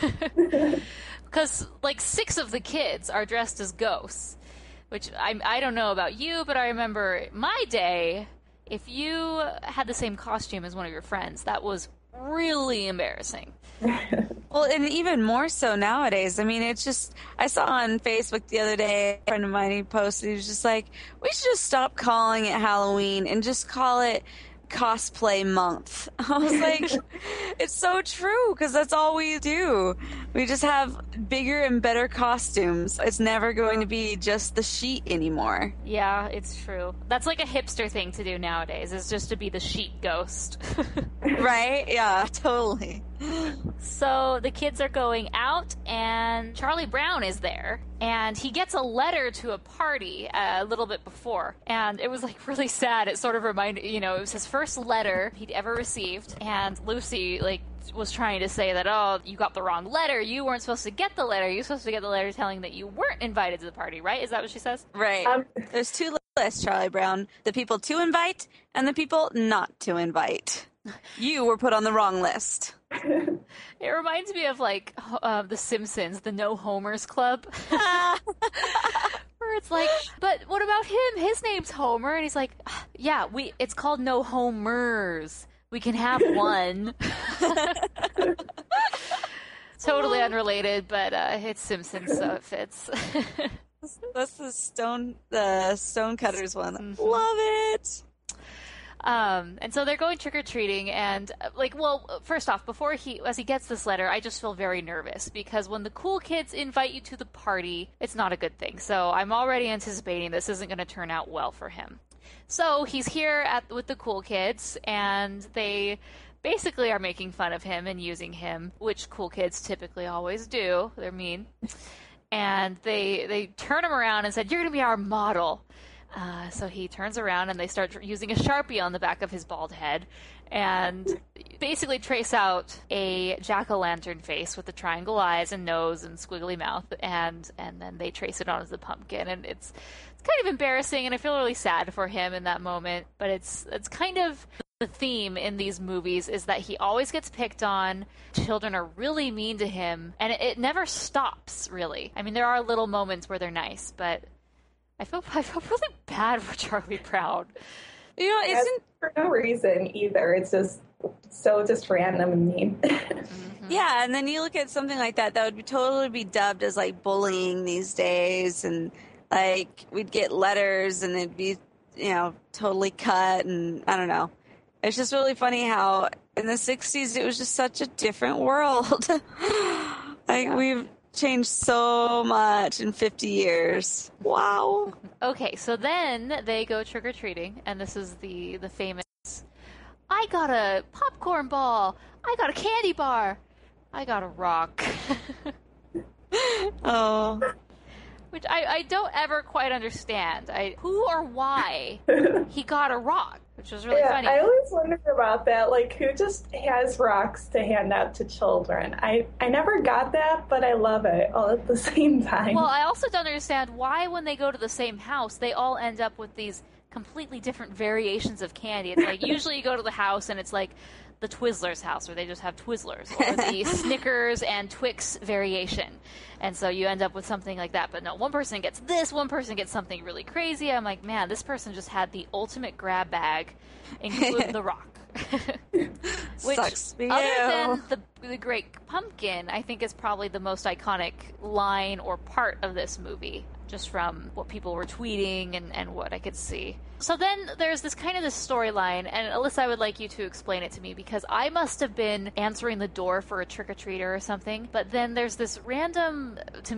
Because, like, 6 of the kids are dressed as ghosts, which I don't know about you, but I remember my day, if you had the same costume as one of your friends, that was really embarrassing. Well, and even more so nowadays. I mean, it's just, I saw on Facebook the other day, a friend of mine, he posted, he was just like, we should just stop calling it Halloween and just call it cosplay month. I was like, it's so true, because that's all we do. We just have bigger and better costumes. It's never going to be just the sheet anymore. Yeah, it's true. That's like a hipster thing to do nowadays, is just to be the sheet ghost. Right? Yeah, totally. So the kids are going out, and Charlie Brown is there, and he gets a letter to a party a little bit before, and it was like really sad. It sort of reminded, it was his first letter he'd ever received, and Lucy was trying to say that, oh, you got the wrong letter, you weren't supposed to get the letter, you're supposed to get the letter telling that you weren't invited to the party, right? Is that what she says? Right. There's 2 lists, Charlie Brown: the people to invite and the people not to invite. You were put on the wrong list. It reminds me of The Simpsons, the No Homers Club. Where it's like, but what about him? His name's Homer. And he's like, yeah, it's called No Homers. We can have one. Totally unrelated, but it's Simpsons, so it fits. That's the Stonecutters one. Mm-hmm. Love it. And so they're going trick-or-treating, and first off, as he gets this letter, I just feel very nervous, because when the cool kids invite you to the party, it's not a good thing. So I'm already anticipating this isn't going to turn out well for him. So he's here with the cool kids, and they basically are making fun of him and using him, which cool kids typically always do. They're mean. And they turn him around and said, "You're going to be our model." So he turns around, and they start using a Sharpie on the back of his bald head and basically trace out a jack-o'-lantern face with the triangle eyes and nose and squiggly mouth, and then they trace it onto the pumpkin. And it's kind of embarrassing, and I feel really sad for him in that moment, but it's kind of the theme in these movies, is that he always gets picked on, children are really mean to him, and it never stops, really. I mean, there are little moments where they're nice, but I feel really bad for Charlie Brown. It isn't for no reason either. It's just so just random and mean. Mm-hmm. Yeah, and then you look at something like that would totally be dubbed as bullying these days, and we'd get letters and it'd be totally cut, and I don't know. It's just really funny how in the 60s it was just such a different world. We've changed so much in 50 years. Wow. Okay, so then they go trick-or-treating, and this is the famous, I got a popcorn ball, I got a candy bar, I got a rock. Oh. Which I don't ever quite understand. Who or why he got a rock, which was really funny. I always wonder about that. Who just has rocks to hand out to children? I never got that, but I love it all at the same time. Well, I also don't understand why when they go to the same house, they all end up with these completely different variations of candy. It's usually you go to the house and it's the Twizzlers house, where they just have Twizzlers, or the Snickers and Twix variation. And so you end up with something like that. But no, one person gets this, one person gets something really crazy. I'm like, man, this person just had the ultimate grab bag, including the rock. Which, sucks for you. Other than the Great Pumpkin, I think is probably the most iconic line or part of this movie. just from what people were tweeting and what I could see. So then there's this storyline, and Alyssa, I would like you to explain it to me, because I must have been answering the door for a trick-or-treater or something, but then there's this random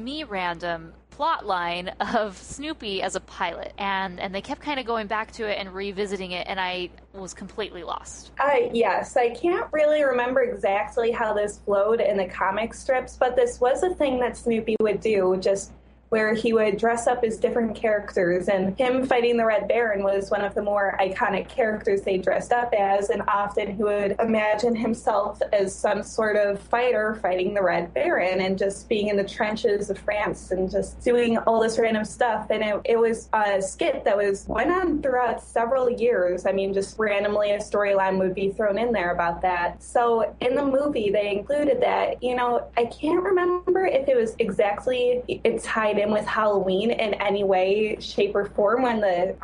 plot line of Snoopy as a pilot, and they kept kind of going back to it and revisiting it, and I was completely lost. Yes, I can't really remember exactly how this flowed in the comic strips, but this was a thing that Snoopy would do, just where he would dress up as different characters, and him fighting the Red Baron was one of the more iconic characters they dressed up as, and often he would imagine himself as some sort of fighter fighting the Red Baron and just being in the trenches of France and just doing all this random stuff. And it was a skit that went on throughout several years. I mean, just randomly a storyline would be thrown in there about that. So in the movie, they included that. I can't remember if it was exactly it tied in with Halloween in any way, shape, or form when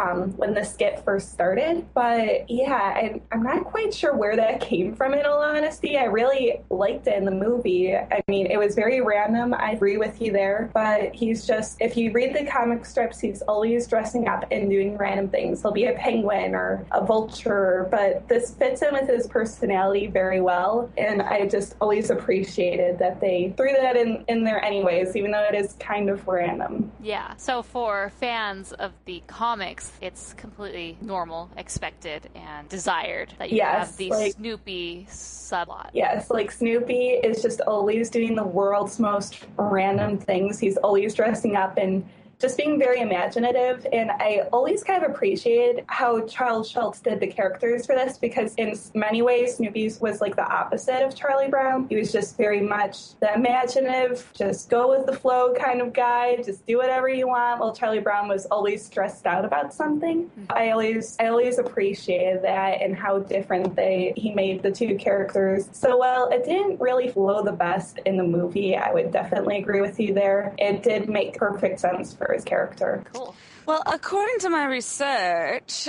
the skit first started. But yeah, I'm not quite sure where that came from, in all honesty. I really liked it in the movie. I mean, it was very random. I agree with you there. But he's just, if you read the comic strips, he's always dressing up and doing random things. He'll be a penguin or a vulture, but this fits in with his personality very well. And I just always appreciated that they threw that in there anyways, even though it is kind of random. Yeah, so for fans of the comics, it's completely normal, expected, and desired that you have the Snoopy subplot. Yes, Snoopy is just always doing the world's most random things. He's always dressing up and just being very imaginative, and I always kind of appreciated how Charles Schultz did the characters for this, because in many ways Snoopy was the opposite of Charlie Brown. He was just very much the imaginative, just go with the flow kind of guy, just do whatever you want, while Charlie Brown was always stressed out about something. I always appreciated that and how different he made the two characters. So while it didn't really flow the best in the movie, I would definitely agree with you there. It did make perfect sense for his character. Cool. Well, according to my research,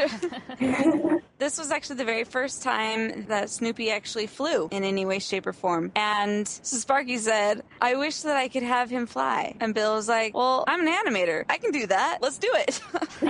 this was actually the very first time that Snoopy actually flew in any way, shape, or form. And so Sparky said, I wish that I could have him fly. And Bill was like, well, I'm an animator. I can do that. Let's do it.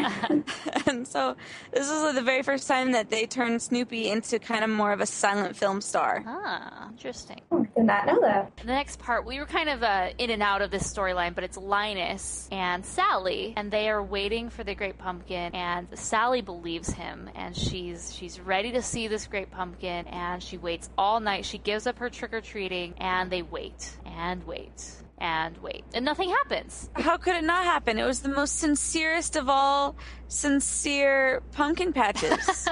And so this was the very first time that they turned Snoopy into kind of more of a silent film star. Ah, interesting. Did not know that. The next part, we were kind of in and out of this storyline, but it's Linus and Sally, and they are waiting for the Great Pumpkin, and Sally believes him, and she's ready to see this Great Pumpkin, and she waits all night. She gives up her trick-or-treating, and they wait and wait and wait, and nothing happens. How could it not happen? It was the most sincerest of all sincere pumpkin patches.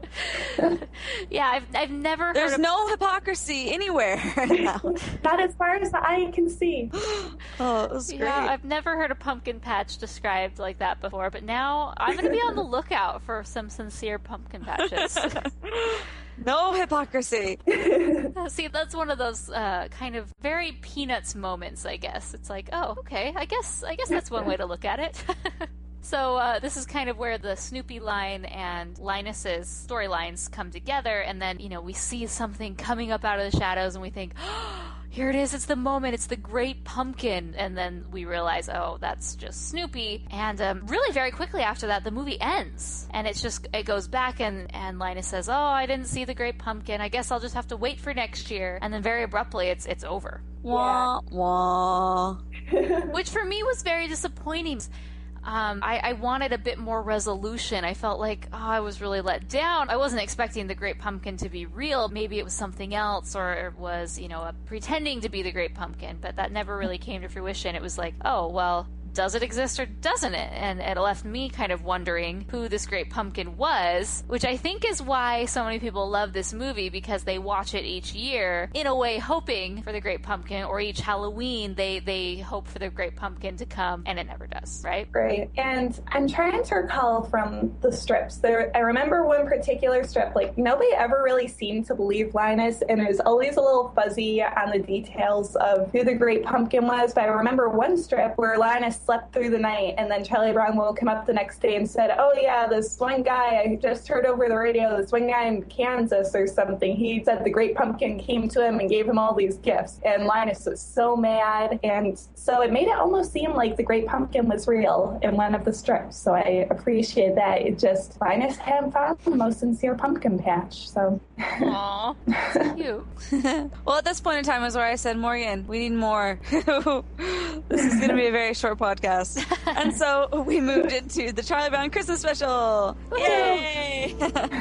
Yeah, I've never There's heard no hypocrisy anywhere. Not as far as the eye can see. Oh, it was great. Yeah, I've never heard a pumpkin patch described like that before, but now I'm going to be on the lookout for some sincere pumpkin patches. No hypocrisy. See, that's one of those kind of very Peanuts moments, I guess. It's like, oh, okay, I guess that's one way to look at it. So this is kind of where the Snoopy line and Linus's storylines come together, and then, we see something coming up out of the shadows, and we think, oh, here it is, it's the moment, it's the Great Pumpkin, and then we realize, oh, that's just Snoopy, and really very quickly after that, the movie ends, and it goes back, and Linus says, oh, I didn't see the Great Pumpkin, I guess I'll just have to wait for next year, and then very abruptly, it's over. Wah, wah. Which for me was very disappointing. I wanted a bit more resolution. I felt like, I was really let down. I wasn't expecting the Great Pumpkin to be real. Maybe it was something else, or it was, pretending to be the Great Pumpkin, but that never really came to fruition. It was like, oh, well, does it exist or doesn't it? And it left me kind of wondering who this Great Pumpkin was, which I think is why so many people love this movie, because they watch it each year, in a way hoping for the Great Pumpkin, or each Halloween they hope for the Great Pumpkin to come, and it never does, right? Right. And I'm trying to recall from the strips. I remember one particular strip, nobody ever really seemed to believe Linus, and it was always a little fuzzy on the details of who the Great Pumpkin was, but I remember one strip where Linus slept through the night, and then Charlie Brown woke him up the next day and said, oh yeah, this one guy, I just heard over the radio, this one guy in Kansas or something, he said the Great Pumpkin came to him and gave him all these gifts. And Linus was so mad, and so it made it almost seem like the Great Pumpkin was real in one of the strips. So I appreciate that. It just, Linus hadn't found the most sincere pumpkin patch. So. Aww, that's cute. Well, at this point in time was where I said, Morgan, we need more. This is going to be a very short podcast. And so we moved into the Charlie Brown Christmas special. Yay!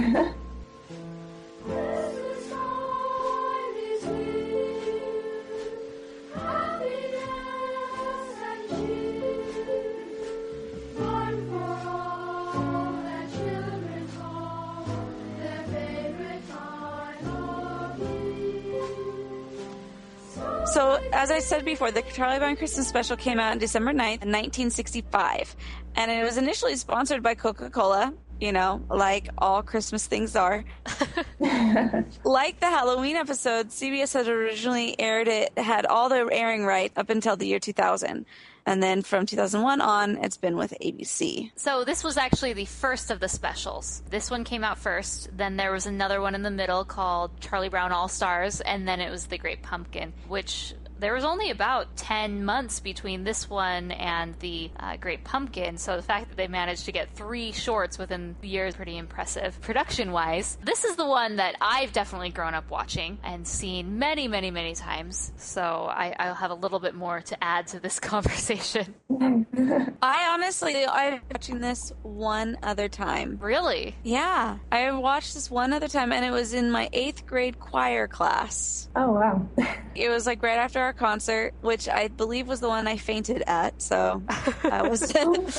So, as I said before, the Charlie Brown Christmas special came out on December 9th, 1965. And it was initially sponsored by Coca-Cola, you know, like all Christmas things are. Like the Halloween episode, CBS had originally aired it, had all the airing right up until the year 2000. And then from 2001 on, it's been with ABC. So this was actually the first of the specials. This one came out first. Then there was another one in the middle called Charlie Brown All-Stars. And then it was The Great Pumpkin, which there was only about 10 months between this one and the Great Pumpkin. So the fact that they managed to get 3 shorts within the year is pretty impressive production-wise. This is the one that I've definitely grown up watching and seen many, many, many times. So I'll have a little bit more to add to this conversation. I'm watching this one other time. Really? Yeah. I watched this one other time, and it was in my 8th grade choir class. Oh, wow. It was like right after our concert, which I believe was the one I fainted at, so I was...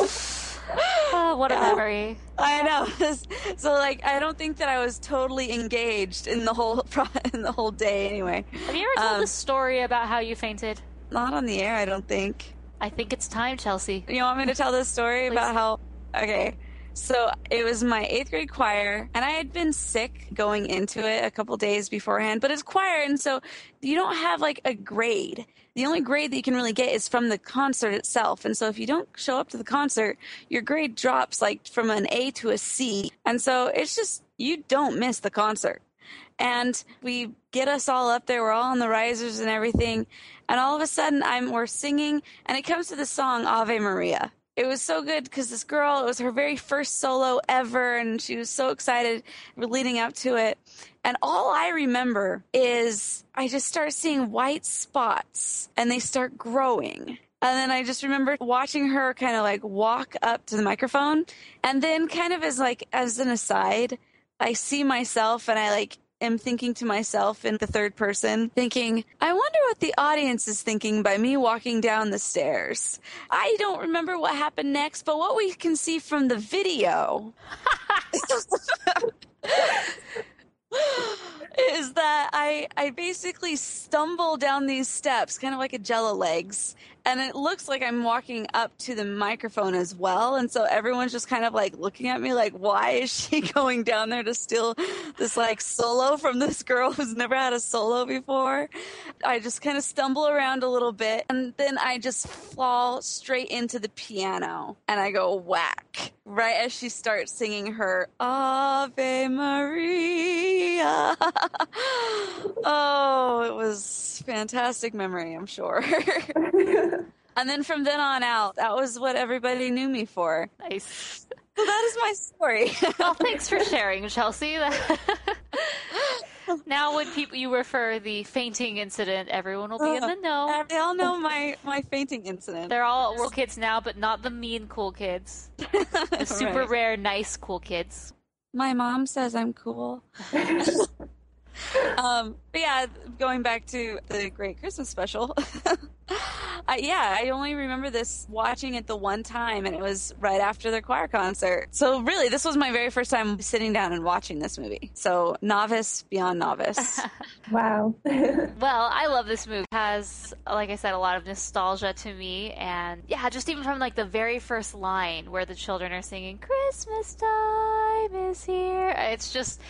Oh, what a memory. I know. So, like, I don't think that I was totally engaged in the whole day anyway. Have you ever told the story about how you fainted? Not on the air, I don't think. I think it's time, Chelsea. You want me to tell this story about how... Okay. So it was my 8th grade choir, and I had been sick going into it a couple days beforehand, but it's choir, and so you don't have like a grade. The only grade that you can really get is from the concert itself. And so if you don't show up to the concert, your grade drops like from an A to a C. And so it's just, you don't miss the concert. And we get us all up there. We're all on the risers and everything. And all of a sudden we're singing, and it comes to the song Ave Maria. It was so good because this girl, it was her very first solo ever, and she was so excited leading up to it. And all I remember is I just start seeing white spots, and they start growing. And then I just remember watching her kind of like walk up to the microphone. And then kind of as an aside, I see myself, and I am thinking to myself in the third person, thinking, I wonder what the audience is thinking by me walking down the stairs. I don't remember what happened next, but what we can see from the video is that I basically stumble down these steps, kind of like a Jell-O legs, and it looks like I'm walking up to the microphone as well, and so everyone's just kind of like looking at me like, why is she going down there to steal this like solo from this girl who's never had a solo before? I just kind of stumble around a little bit, and then I just fall straight into the piano, and I go whack right as she starts singing her Ave Maria. Oh, it was fantastic memory, I'm sure. And then from then on out, that was what everybody knew me for. Nice. So that is my story. Well, thanks for sharing, Chelsea. Now when you refer the fainting incident, everyone will be in the know. They all know my fainting incident. They're all cool kids now, but not the mean cool kids. The super rare, nice cool kids. My mom says I'm cool. But yeah, going back to the Great Christmas Special, I only remember this watching it the one time, and it was right after the choir concert. So really, this was my very first time sitting down and watching this movie. So novice beyond novice. Wow. Well, I love this movie. It has, like I said, a lot of nostalgia to me, and yeah, just even from like the very first line where the children are singing "Christmas time is here," it's just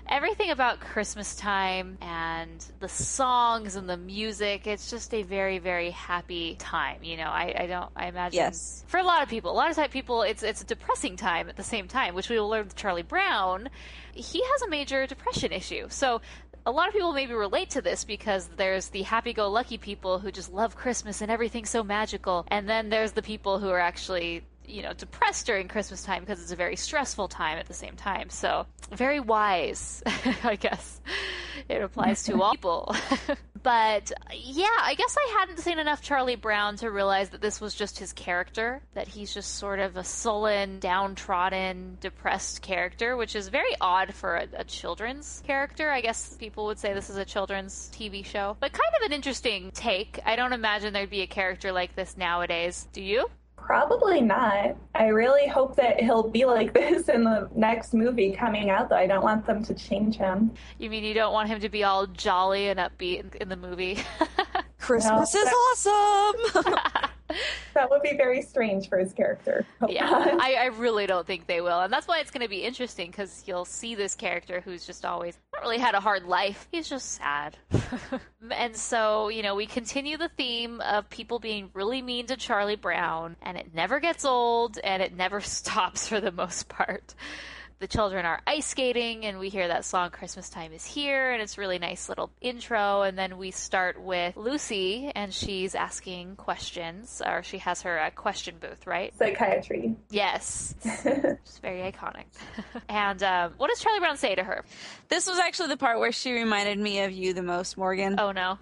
everything about Christmas time and the songs and the music, it's just a very, very happy time. You know, I imagine Yes. for a lot of people, it's a depressing time at the same time, which we will learn with Charlie Brown. He has a major depression issue. So a lot of people maybe relate to this because there's the happy-go-lucky people who just love Christmas and everything's so magical. And then there's the people who are actually, you know, depressed during Christmas time because it's a very stressful time at the same time. So very wise, I guess. It applies to all people. But yeah, I guess I hadn't seen enough Charlie Brown to realize that this was just his character, that he's just sort of a sullen, downtrodden, depressed character, which is very odd for a children's character. I guess people would say this is a children's TV show, but kind of an interesting take. I don't imagine there'd be a character like this nowadays. Do you? Probably not. I really hope that he'll be like this in the next movie coming out, though. I don't want them to change him. You mean you don't want him to be all jolly and upbeat in the movie? Christmas is awesome! That would be very strange for his character. Yeah, I really don't think they will. And that's why it's going to be interesting, because you'll see this character who's just always not really had a hard life. He's just sad. And so, you know, we continue the theme of people being really mean to Charlie Brown, and it never gets old, and it never stops for the most part. The children are ice skating, and we hear that song Christmas Time is Here, and it's a really nice little intro. And then we start with Lucy, and she's asking questions, or she has her question booth, right? Psychiatry. Yes. It's very iconic. And what does Charlie Brown say to her? This was actually the part where she reminded me of you the most, Morgan. Oh, no.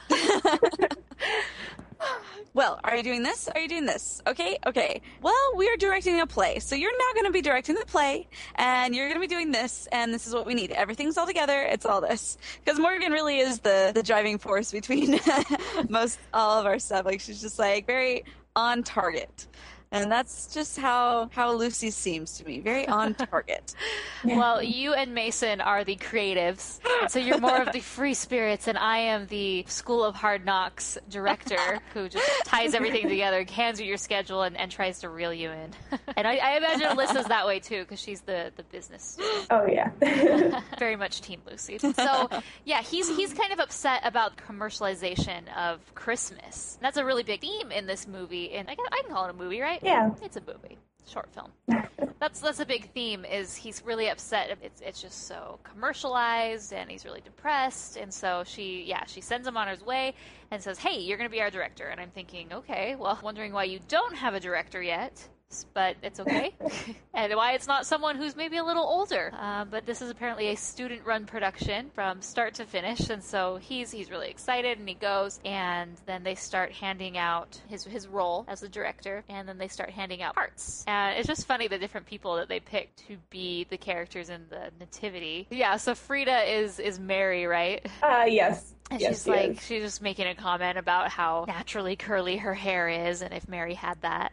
Well, are you doing this? Are you doing this? Okay. Well, we are directing a play, so you're now going to be directing the play, and you're going to be doing this, and this is what we need. Everything's all together. It's all this. Because Morgan really is the driving force between all of our stuff. Like, she's just, like, very on target. And that's just how Lucy seems to me. Very on target. Well, you and Mason are the creatives, and so you're more of the free spirits, and I am the School of Hard Knocks director who just ties everything together, hands you your schedule, and tries to reel you in. And I imagine Alyssa's that way, too, because she's the business student. Oh, yeah. Very much Team Lucy. So, yeah, he's kind of upset about commercialization of Christmas. That's a really big theme in this movie, and I can call it a movie, right? Yeah. It's a movie. Short film. That's a big theme, is he's really upset. It's just so commercialized, and he's really depressed. And so she sends him on his way and says, hey, you're going to be our director. And I'm thinking, okay, well, wondering why you don't have a director yet. But it's okay. And why it's not someone who's maybe a little older. But this is apparently a student-run production from start to finish, and so he's really excited, and he goes, and then they start handing out his role as the director, and then they start handing out parts. And it's just funny the different people that they pick to be the characters in the nativity. Yeah, so Frida is Mary, right? Yes. And yes, she's just making a comment about how naturally curly her hair is, and if Mary had that.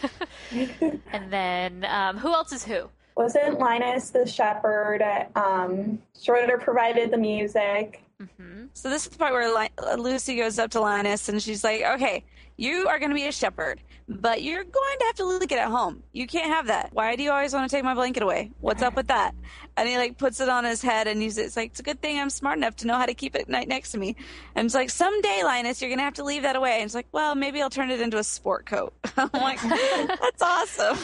And, and then, who else is who? Wasn't Linus the shepherd? Schroeder provided the music. Mm-hmm. So this is the part where Lucy goes up to Linus, and she's like, okay, you are going to be a shepherd, but you're going to have to lick it at home. You can't have that. Why do you always want to take my blanket away? What's up with that? And he, like, puts it on his head and uses it. It's like, it's a good thing I'm smart enough to know how to keep it next to me. And it's like, someday, Linus, you're going to have to leave that away. And it's like, well, maybe I'll turn it into a sport coat. I'm like, that's awesome.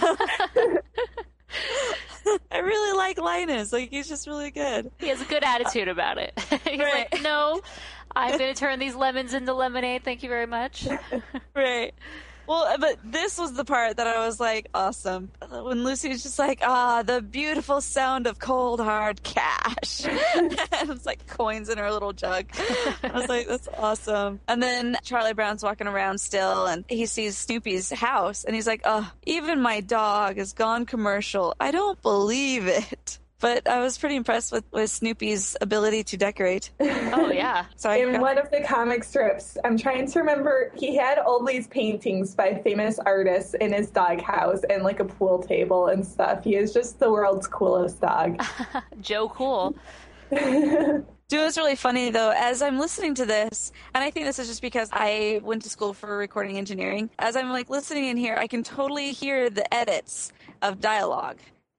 I really like Linus. Like, he's just really good. He has a good attitude about it. He's right. like, no, I'm going to turn these lemons into lemonade. Thank you very much. Right. Well, but this was the part that I was like, awesome. When Lucy was just like, the beautiful sound of cold, hard cash. And it's like coins in her little jug. I was like, that's awesome. And then Charlie Brown's walking around still, and he sees Snoopy's house, and he's like, even my dog has gone commercial. I don't believe it. But I was pretty impressed with Snoopy's ability to decorate. Oh, yeah. In one of the comic strips, I'm trying to remember, he had all these paintings by famous artists in his doghouse and like a pool table and stuff. He is just the world's coolest dog. Joe Cool. Dude, it's really funny, though, as I'm listening to this, and I think this is just because I went to school for recording engineering, as I'm like listening in here, I can totally hear the edits of dialogue.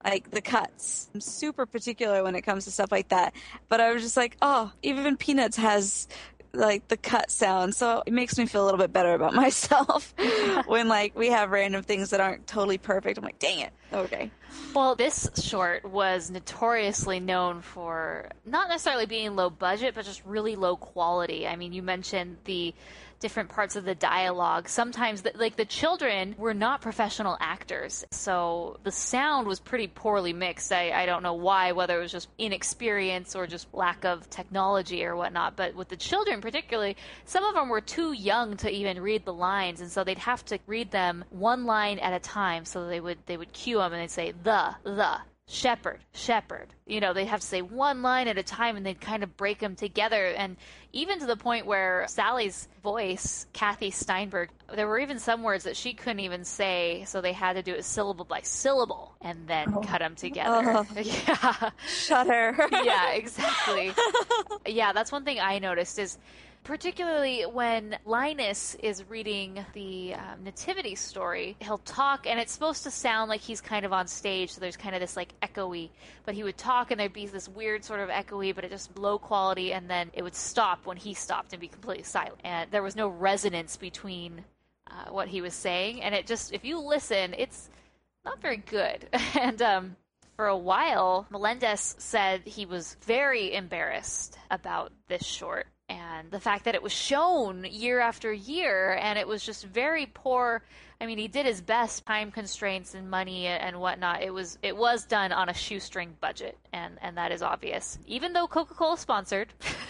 like the cuts. I'm super particular when it comes to stuff like that. But I was just like, oh, even Peanuts has like the cut sound, so it makes me feel a little bit better about myself when like we have random things that aren't totally perfect. I'm like, dang it. Okay. Well, this short was notoriously known for not necessarily being low budget, but just really low quality. I mean, you mentioned the different parts of the dialogue. Sometimes, the children were not professional actors, so the sound was pretty poorly mixed. I don't know why, whether it was just inexperience or just lack of technology or whatnot, but with the children particularly, some of them were too young to even read the lines, and so they'd have to read them one line at a time. So they would cue them and they'd say, the, shepherd. You know, they'd have to say one line at a time and they'd kind of break them together. And even to the point where Sally's voice, Kathy Steinberg, there were even some words that she couldn't even say, so they had to do it syllable by syllable and then cut them together. Yeah. Shut her. Yeah, exactly. Yeah, that's one thing I noticed is particularly when Linus is reading the nativity story, he'll talk and it's supposed to sound like he's kind of on stage, so there's kind of this like echoey, but he would talk and there'd be this weird sort of echoey, but it just low quality, and then it would stop when he stopped and be completely silent, and there was no resonance between what he was saying, and it just, if you listen, it's not very good. And for a while, Melendez said he was very embarrassed about this short and the fact that it was shown year after year, and it was just very poor. I mean, he did his best, time constraints and money and whatnot. It was done on a shoestring budget, and that is obvious. Even though Coca-Cola sponsored,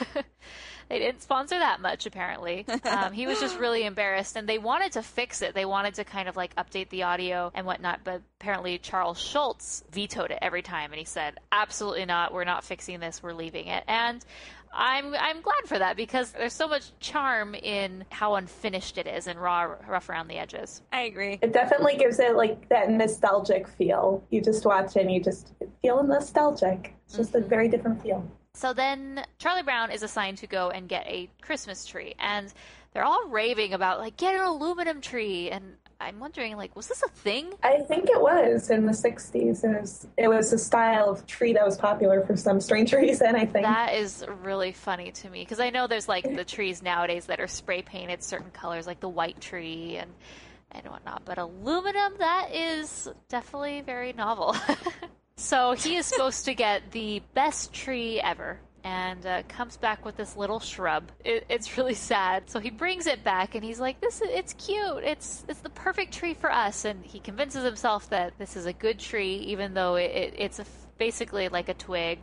they didn't sponsor that much, apparently. He was just really embarrassed, and they wanted to fix it. They wanted to kind of like update the audio and whatnot, but apparently Charles Schulz vetoed it every time, and he said, absolutely not, we're not fixing this, we're leaving it. And I'm glad for that, because there's so much charm in how unfinished it is and rough around the edges. I agree. It definitely gives it like that nostalgic feel. You just watch it and you just feel nostalgic. It's just a very different feel. So then Charlie Brown is assigned to go and get a Christmas tree, and they're all raving about like, get an aluminum tree, and I'm wondering, like, was this a thing? I think it was in the 60s. It was a style of tree that was popular for some strange reason, I think. That is really funny to me, because I know there's, like, the trees nowadays that are spray painted certain colors, like the white tree and whatnot. But aluminum, that is definitely very novel. So he is supposed to get the best tree ever, and comes back with this little shrub. It's really sad. So he brings it back, and he's like, it's cute. It's the perfect tree for us. And he convinces himself that this is a good tree, even though it's basically like a twig.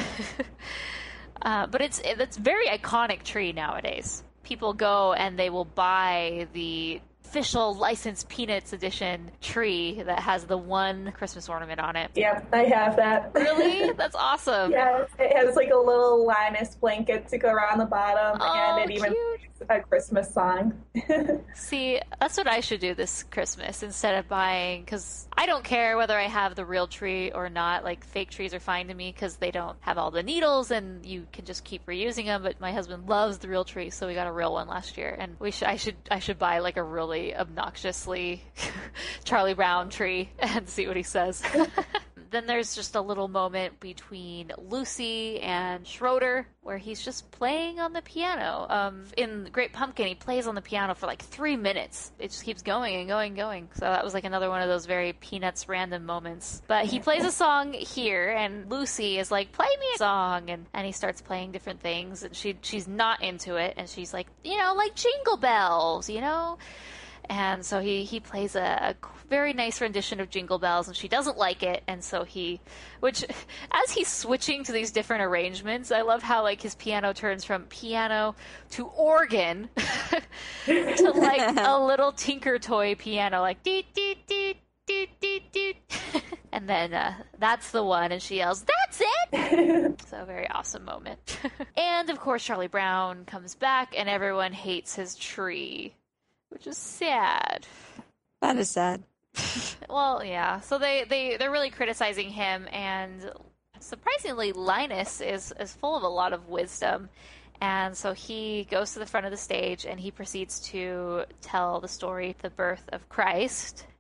But it's very iconic tree nowadays. People go and they will buy the official licensed Peanuts edition tree that has the one Christmas ornament on it. Yep, I have that. Really? That's awesome. Yeah, it has like a little Linus blanket to go around the bottom, and it even plays a Christmas song. See, that's what I should do this Christmas instead of buying, because I don't care whether I have the real tree or not. Like, fake trees are fine to me because they don't have all the needles and you can just keep reusing them, but my husband loves the real tree, so we got a real one last year, and I should buy like a really obnoxiously Charlie Brown tree and see what he says. Then there's just a little moment between Lucy and Schroeder where he's just playing on the piano. In Great Pumpkin, he plays on the piano for like 3 minutes. It just keeps going and going and going. So that was like another one of those very Peanuts random moments. But he plays a song here, and Lucy is like, play me a song. And he starts playing different things, and she's not into it. And she's like, like Jingle Bells, And so he plays a very nice rendition of Jingle Bells, and she doesn't like it, and so as he's switching to these different arrangements, I love how like his piano turns from piano to organ to like a little Tinker Toy piano, like doot doot doot doot doot doot. And then that's the one, and she yells, "That's it!" So a very awesome moment. And of course Charlie Brown comes back, and everyone hates his tree, which is sad. That is sad. Well, yeah. So they're really criticizing him, and surprisingly, Linus is full of a lot of wisdom. And so he goes to the front of the stage, and he proceeds to tell the story of the birth of Christ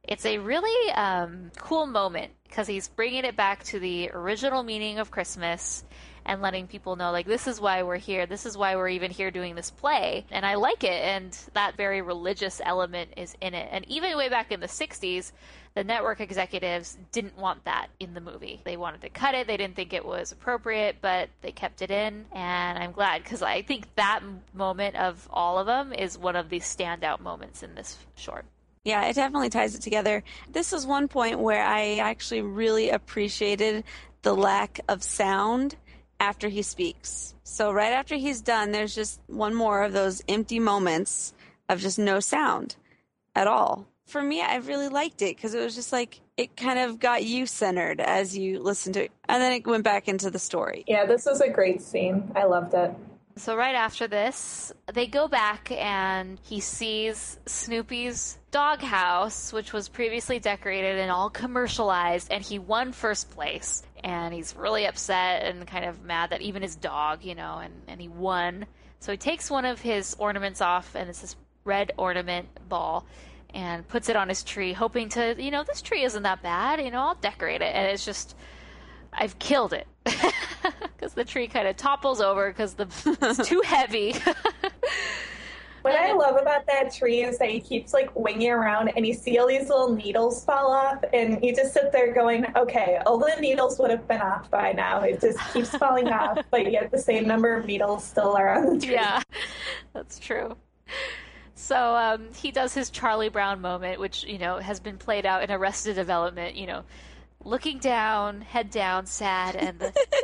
It's a really cool moment because he's bringing it back to the original meaning of Christmas and letting people know, like, this is why we're here. This is why we're even here doing this play. And I like it. And that very religious element is in it. And even way back in the 60s, the network executives didn't want that in the movie. They wanted to cut it. They didn't think it was appropriate, but they kept it in. And I'm glad because I think that moment of all of them is one of the standout moments in this short. Yeah, it definitely ties it together. This is one point where I actually really appreciated the lack of sound after he speaks. So right after he's done, there's just one more of those empty moments of just no sound at all. For me, I really liked it because it was just like, it kind of got you centered as you listened to it. And then it went back into the story. Yeah, this was a great scene. I loved it. So right after this, they go back and he sees Snoopy's doghouse, which was previously decorated and all commercialized, and he won first place. And he's really upset and kind of mad that even his dog, and he won. So he takes one of his ornaments off, and it's this red ornament ball, and puts it on his tree, hoping to, this tree isn't that bad, I'll decorate it. And it's just, I've killed it. Because the tree kind of topples over because it's too heavy. What I love about that tree is that he keeps winging around and you see all these little needles fall off and you just sit there going, okay, all the needles would have been off by now. It just keeps falling off, but yet the same number of needles still are on the tree. Yeah, that's true. So he does his Charlie Brown moment, which, has been played out in Arrested Development, looking down, head down, sad, and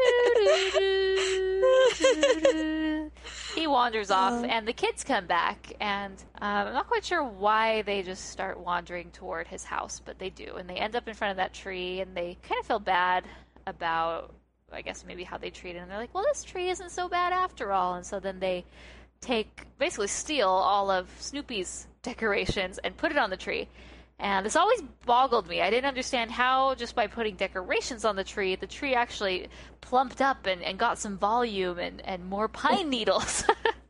he wanders off, and the kids come back, and I'm not quite sure why they just start wandering toward his house, but they do, and they end up in front of that tree, and they kind of feel bad about, I guess, maybe how they treat it, and they're like, well, this tree isn't so bad after all, and so then they basically steal all of Snoopy's decorations and put it on the tree. And this always boggled me. I didn't understand how, just by putting decorations on the tree actually plumped up and got some volume and more pine needles.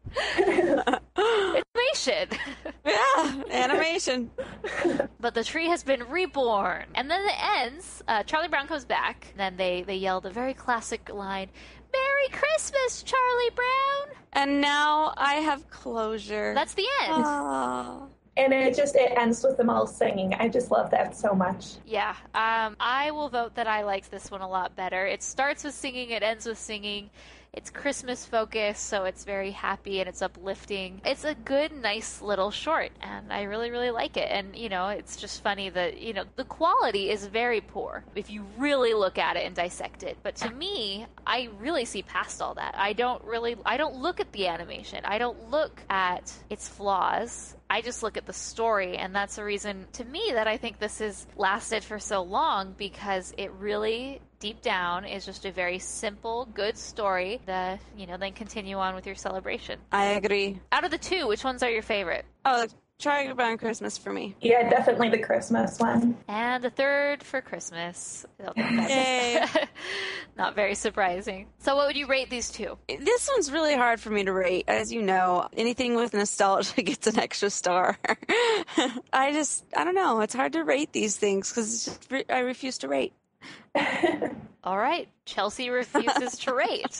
Animation. Yeah, animation. But the tree has been reborn. And then it ends. Charlie Brown comes back. And then they yell the very classic line, "Merry Christmas, Charlie Brown!" And now I have closure. That's the end. Oh. And it ends with them all singing. I just love that so much. Yeah. I will vote that I liked this one a lot better. It starts with singing, it ends with singing. It's Christmas focused, so it's very happy and it's uplifting. It's a good, nice little short, and I really, really like it. And, it's just funny that, the quality is very poor if you really look at it and dissect it. But to me, I really see past all that. I don't look at the animation. I don't look at its flaws. I just look at the story, and that's the reason, to me, that I think this has lasted for so long, because it really, deep down, is just a very simple, good story that, then continue on with your celebration. I agree. Out of the two, which ones are your favorite? Oh, Charlie Brown Christmas for me. Yeah, definitely the Christmas one. And the third for Christmas. Yay. Not very surprising. So what would you rate these two? This one's really hard for me to rate. As you know, anything with nostalgia gets an extra star. I don't know. It's hard to rate these things because I refuse to rate. All right. Chelsea refuses to rate.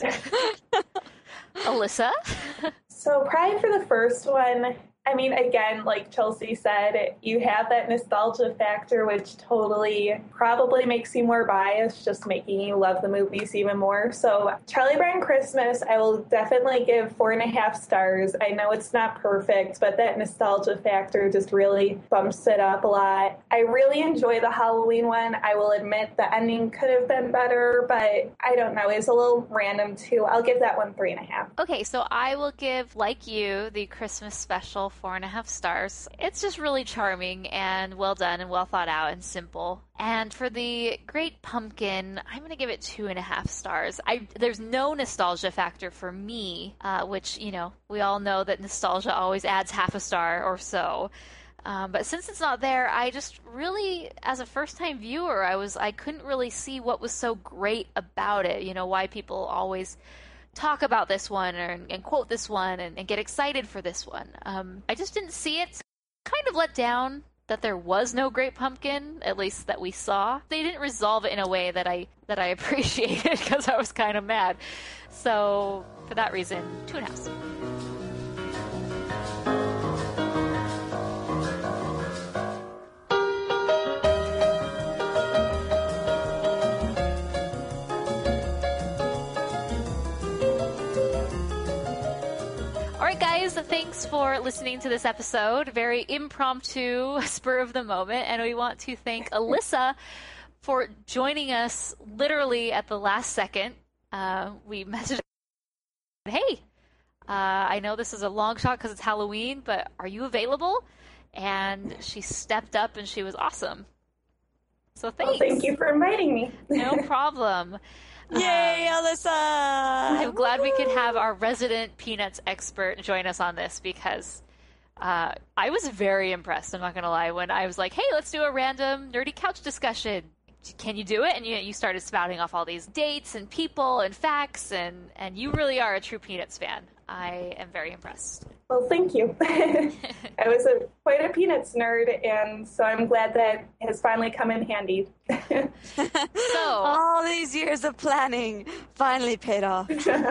Alyssa? So probably for the first one, I mean, again, like Chelsea said, you have that nostalgia factor, which totally probably makes you more biased, just making you love the movies even more. So Charlie Brown Christmas, I will definitely give 4.5 stars. I know it's not perfect, but that nostalgia factor just really bumps it up a lot. I really enjoy the Halloween one. I will admit the ending could have been better, but I don't know. It's a little random too. I'll give that one 3.5. Okay, so I will give, like you, the Christmas special 4.5 stars. It's just really charming and well done and well thought out and simple. And for the Great Pumpkin, I'm going to give it 2.5 stars. There's no nostalgia factor for me, which, we all know that nostalgia always adds half a star or so. But since it's not there, I just really, as a first-time viewer, I couldn't really see what was so great about it. Why people always talk about this one and quote this one and get excited for this one. I just didn't see it. Kind of let down that there was no Great Pumpkin, at least that we saw. They didn't resolve it in a way that I appreciated because I was kind of mad. So for that reason, 2.5. Guys, thanks for listening to this episode. Very impromptu, spur of the moment, and we want to thank Alyssa for joining us literally at the last second. We messaged her, hey, I know this is a long shot because it's Halloween, but are you available? And she stepped up and she was awesome. So thanks. Well, thank you for inviting me. No problem. Yay, Alyssa! I'm glad we could have our resident Peanuts expert join us on this because I was very impressed, I'm not going to lie, when I was like, hey, let's do a random nerdy couch discussion. Can you do it? And you started spouting off all these dates and people and facts, and you really are a true Peanuts fan. I am very impressed. Well, thank you. I was quite a Peanuts nerd, and so I'm glad that has finally come in handy. So all these years of planning finally paid off.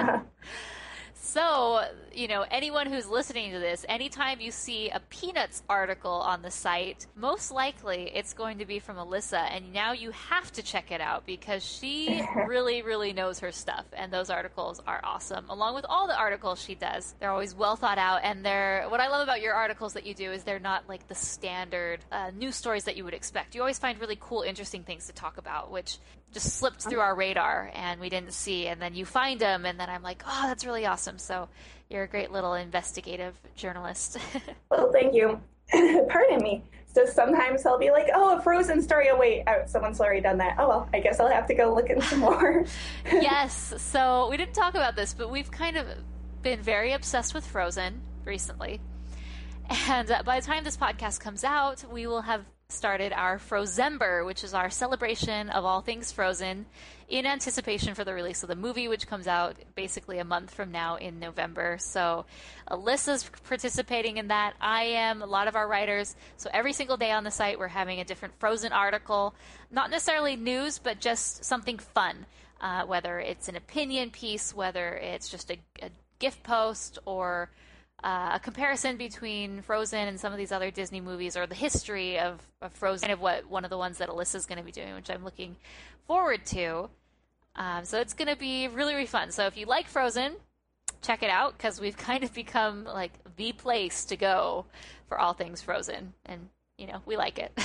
So, anyone who's listening to this, anytime you see a Peanuts article on the site, most likely it's going to be from Alyssa, and now you have to check it out because she really, really knows her stuff, and those articles are awesome. Along with all the articles she does, they're always well thought out, and what I love about your articles that you do is they're not like the standard news stories that you would expect. You always find really cool, interesting things to talk about, which just slipped through our radar and we didn't see, and then you find them, and then I'm like, oh, that's really awesome. So you're a great little investigative journalist. Well, thank you. Pardon me. So sometimes I'll be like, oh, a Frozen story. Oh, wait, someone's already done that. Oh, well, I guess I'll have to go look into some more. Yes. So we didn't talk about this, but we've kind of been very obsessed with Frozen recently. And by the time this podcast comes out, we will have started our Frozember, which is our celebration of all things Frozen in anticipation for the release of the movie, which comes out basically a month from now in November. So Alyssa's participating in that. I am, a lot of our writers. So every single day on the site, we're having a different Frozen article, not necessarily news, but just something fun, whether it's an opinion piece, whether it's just a GIF post, or a comparison between Frozen and some of these other Disney movies, or the history of Frozen, kind of one of the ones that Alyssa's going to be doing, which I'm looking forward to. So it's going to be really, really fun. So if you like Frozen, check it out, because we've kind of become like the place to go for all things Frozen, and we like it.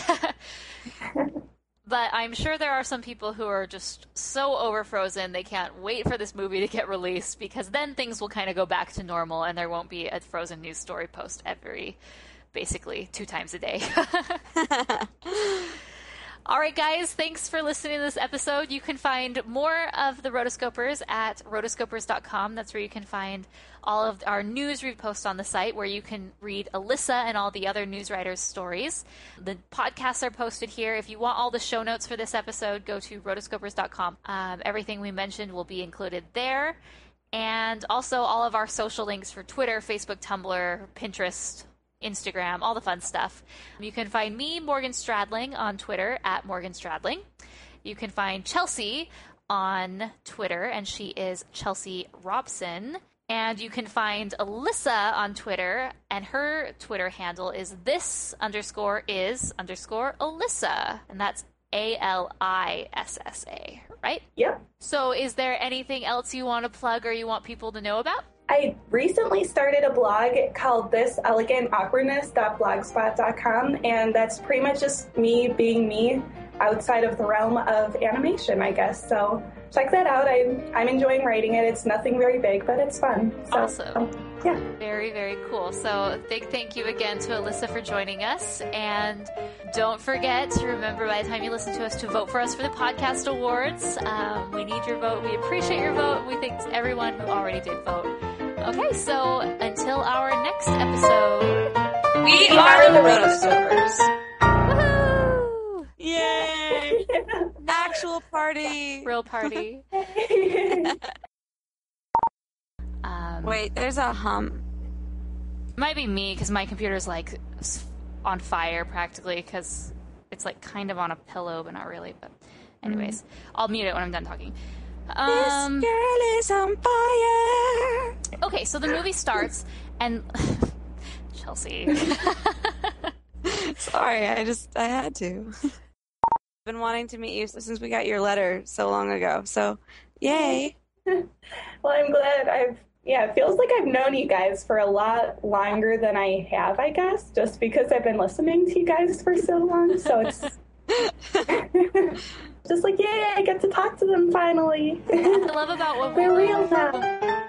But I'm sure there are some people who are just so over Frozen, they can't wait for this movie to get released, because then things will kind of go back to normal and there won't be a Frozen news story post basically 2 times a day. All right, guys, thanks for listening to this episode. You can find more of the Rotoscopers at rotoscopers.com. That's where you can find all of our news we post on the site, where you can read Alyssa and all the other news writers' stories. The podcasts are posted here. If you want all the show notes for this episode, go to rotoscopers.com. Everything we mentioned will be included there. And also all of our social links for Twitter, Facebook, Tumblr, Pinterest, Instagram, all the fun stuff. You can find me, Morgan Stradling, on Twitter at Morgan Stradling. You can find Chelsea on Twitter, and she is Chelsea Robson. And you can find Alyssa on Twitter, and her Twitter handle is this_is_Alyssa. And that's ALISSA, right? Yep. So is there anything else you want to plug or you want people to know about? I recently started a blog called thiselegantawkwardness.blogspot.com, and that's pretty much just me being me outside of the realm of animation, I guess. So check that out. I'm enjoying writing it. It's nothing very big, but it's fun. So, awesome. Yeah. Very, very cool. So big thank you again to Alyssa for joining us. And don't forget to remember, by the time you listen to us, to vote for us for the podcast awards. We need your vote. We appreciate your vote. We thank everyone who already did vote. Okay, so until our next episode, we are the Rotoscopers. Woohoo! Yay! Actual party. Real party. Wait, there's a hum. Might be me, because my computer's like on fire practically because it's like kind of on a pillow, but not really. But anyways, I'll mute it when I'm done talking. This girl is on fire. Okay, so the movie starts, and Chelsea. Sorry, I had to. I've been wanting to meet you since we got your letter so long ago. So, yay. Well, I'm glad it feels like I've known you guys for a lot longer than I have, I guess, just because I've been listening to you guys for so long. So it's just like, yay, I get to talk to them finally. What I love about what we're real now.